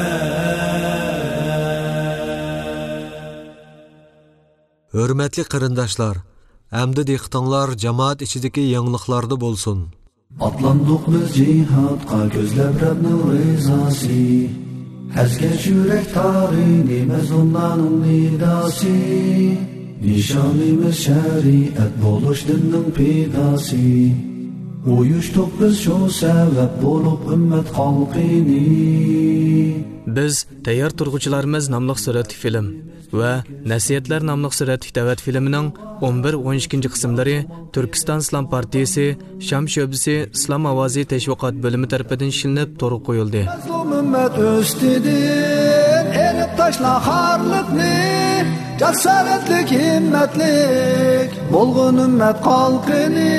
Hürmetli qarindoshlar, amdi dehqonlar jamoat ichidagi yangiliklarda bo'lsin. Atlandık biz cihatqa gözləb Rəbbnin rizası. Həzgəc yürək tarini məzlumların nidası. Nişanımız şəriət boluş dinin pidası. Uyuşduq biz şu səbəb bolub ümmət xalqini. Biz tayyor turg'uchilarimiz nomli suratli film va Nasihatlar nomli suratli da'vat filmining 11-12 qismlari Turkiston Islom partiyasi Sham sho'basi Islom ovozi tashviqot bo'limi tomonidan ishlanib to'g'ri qo'yildi. Mazlum ummat ustidan erib tashla xorliqni, jasoratlik himmatlik bo'lg'un ummat xalqini.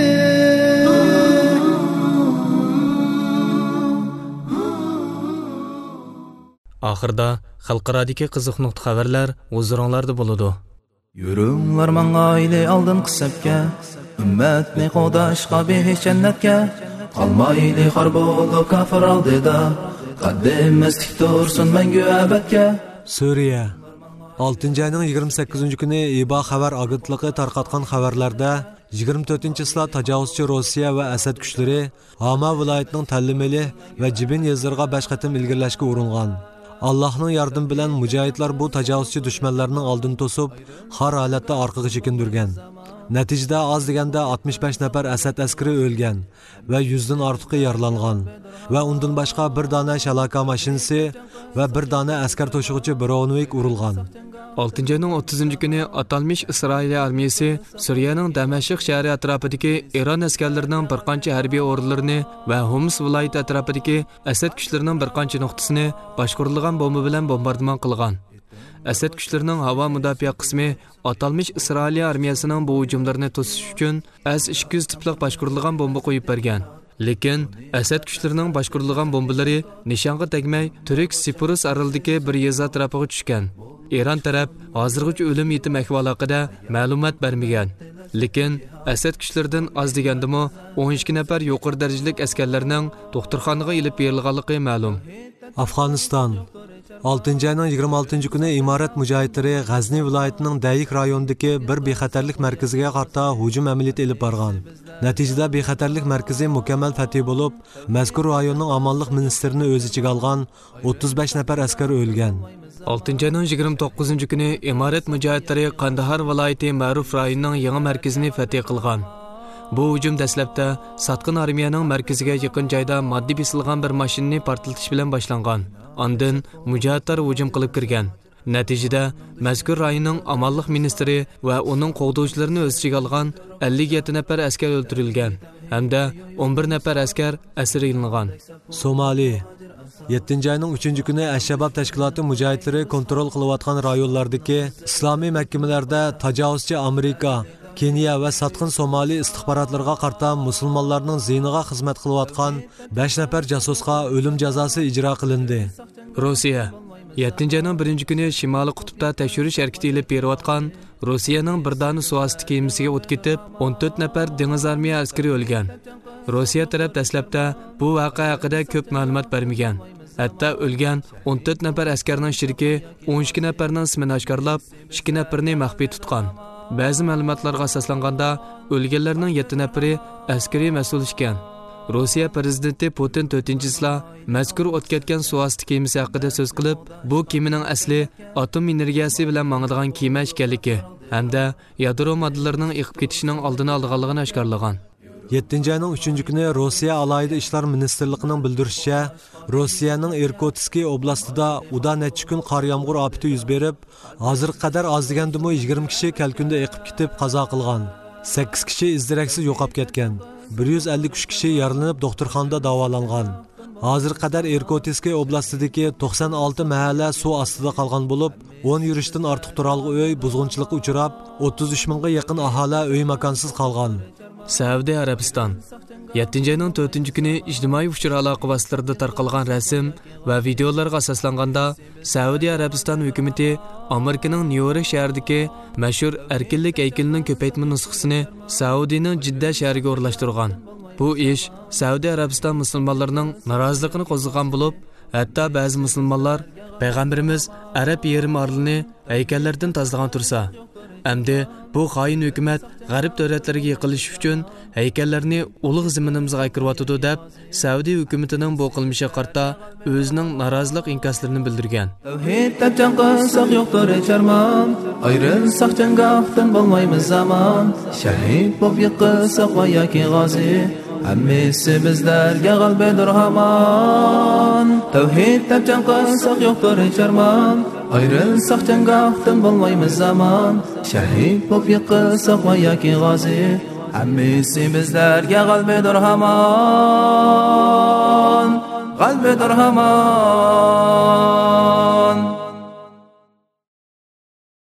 Oxirda xalqaradagi qiziq nuqta xabarlar huzuringlarda bo'ladi. Yürünglar mangayli aldın qısabga, ümmetni qo'dashqa behish jannatga. Qalmayli xor bo'lib kafir oldida, qaddimiz tik tursin mangu abadga. Suriya 6-ayning 28-kuni IBA xabar agentligi tarqatgan xabarlarda 24-isla tajovuzchi Rossiya va Asad kuchlari Hama viloyatining Tallimeli va Jibin yezlariga 5 qatim ilgirlashga uringan. Allah'ның yardım bilan mujahidlar bu tajovuzchi dushmanlarning oldini to'sib, xor holatda orqaga chekindirgan. Natijada az deganda 65 nafar Asad askari o'lgan va 100 dan ortiqi yaralangan va undan boshqa bir dona shalaka mashinasi va bir dona askar to'shig'ichi Brownwig urilgan. 6-ayning 30-kuni atalmış İsrail armiyasi Suriyaning Damashq shahri atrofidagi Iron askarlarining bir qancha harbiy o'rinlarini va Homs viloyati atrofidagi Asad kuchlarining bir qancha nuqtasini boshqarilgan bomba bilan bombardimon qilgan. Asad kuchlarining havo mudofaa qismi atalmış İsrail armiyasining bu hujumlarini to'sish uchun S-200 tipli boshqarilgan bomba qo'yib bergan. Lekin Asad kuchlarining boshqarilgan bombalari nishonga tegmay Turk Siprus orolidagi bir yeza atrofiga tushgan. Iran taraf hozirgacha o'lim yetim ahvoli haqida ma'lumot bermagan. Lekin Asad kuchlaridan oz degandimi 12 nafar yuqori darajalik askarlarning doktorxonaga ilib berilganligi ma'lum. Afg'oniston 6-ayning 26-kuni imorat mujohidlari G'azni viloyatining Dayik rayonidagi bir bexatarlik markaziga qarata hujum amaliyoti olib borgan. Natijada bexatarlik markazi mukammal fath bo'lib, mazkur rayonning amonlik ministrini o'z ichiga olgan 35 nafar askar o'lgan. 6-ayning 29-kuni imorat mujohidlari Qandahar viloyati Ma'ruf rayonining yangi markazini fath qilgan. Bu hujum dastlabda Satqin armiyaning markaziga yaqin joyda moddiy besilgan bir mashinani portlatish bilan boshlangan. Ondan mujohidlar hujum qilib kirgan. Natijada mazkur rayonning amonlik ministri va uning qo'g'dovchilarini o'z ichiga olgan 57 nafar askar o'ldirilgan hamda 11 nafar askar asir olingan. Somali 7-ayning 3-kuni Ash-Shabab tashkiloti mujohidlari kontrol qilayotgan rayonlardagi islomiy mahkamalarda tajovuzchi Amerika, Keniya va Satqin Somali istixbarotlariga qarta musulmonlarning ziniga xizmat qilayotgan 5 nafar jasusga o'lim jazosi ijro qilindi. Rossiya 7-ayning 1-kuni Shimoliy qutbda tekshirish harakati olib berayotgan Rossiyaning bir dona suvosti kemasiga o't ketib, 14 nafar dengiz armiya askari o'lgan. Rossiya taraf dastlabda bu voqea haqida ko'p ma'lumot bermagan. Hatto o'lgan 14 nafar askarning shirki 12 nafarning ismini oshkorlab, 2 nafarni maxfiy tutgan. Ba'zi ma'lumotlarga asoslanganda o'lganlarning 7 nafari askariy mas'ul ekan. Rossiya prezidenti Putin 4-isla mazkur o't ketgan suvosti kemasi haqida so'z qilib, bu kemaning asli atom energiyasi bilan mangadigan kema ekanligi hamda yadro moddalarining eqib ketishining oldini olganligini oshkorlagan. 7-ayning 3-kuni Rossiya alayida ishlar ministrligining bildirishicha, Rossiyaning Irkutsk oblastida uda necha kun qor yomg'ir ofati yuz berib, hozir qadar oz degandimi 20 kishi kalkunda eqib ketib qazo qilgan. 8 kishi izdiraksiz yo'qolib ketgan. 153 kishi yaralanib doktorxonada davolangan. Hozir qadar Irkutsk oblastidagi 96 mahalla suv ostida qolgan bo'lib, 10 yurishdan ortiq turalg'i uy buzg'unchilikka uchrab, 33 mingga yaqin aholi uy makonsiz qolgan. Saudiya Arabiston 7 ayning 4 kuni ijtimoiy uchur aloqa vositalarida tarqalgan rasm va videolarga asoslanganda Saudiya Arabiston hukumatı Amerikaning Nyu-York shahridagi mashhur erkinlik haykalining ko'paytma nusxasini Saudiyaning Jidda shahriga o'rlashtirgan. Bu ish Saudiya Arabiston musulmonlarining noroziligini qo'zg'agan bo'lib, hatto ba'zi musulmonlar payg'ambarimiz Arab yerim orlini haykallardan tozalagan tursa, Әмді bu xoin hukumat g'arb davlatlariga yiqilish uchun haykallarni ulug' ziminimizga kirib deb Saudiya hukumatining bu qilmishiga qarta o'zining norozilik inkoslarini bildirgan. Tavhid tapchan qilsak yo'qdir charmon, ayrilsak janggohdan bo'lmaymiz zamon. Shahid bo'lib yiqilsak va yoki g'ozi, hammasi bizlarga g'albadir hamon. Tavhid tapchan qilsak yo'qdir charmon, ayrilsak janggohdan bo'lmaymiz zamon. Shahid bo'lib yiqilsak va yoki g'ozi, hammasi bizlarga g'albadir hamon. G'albadir hamon.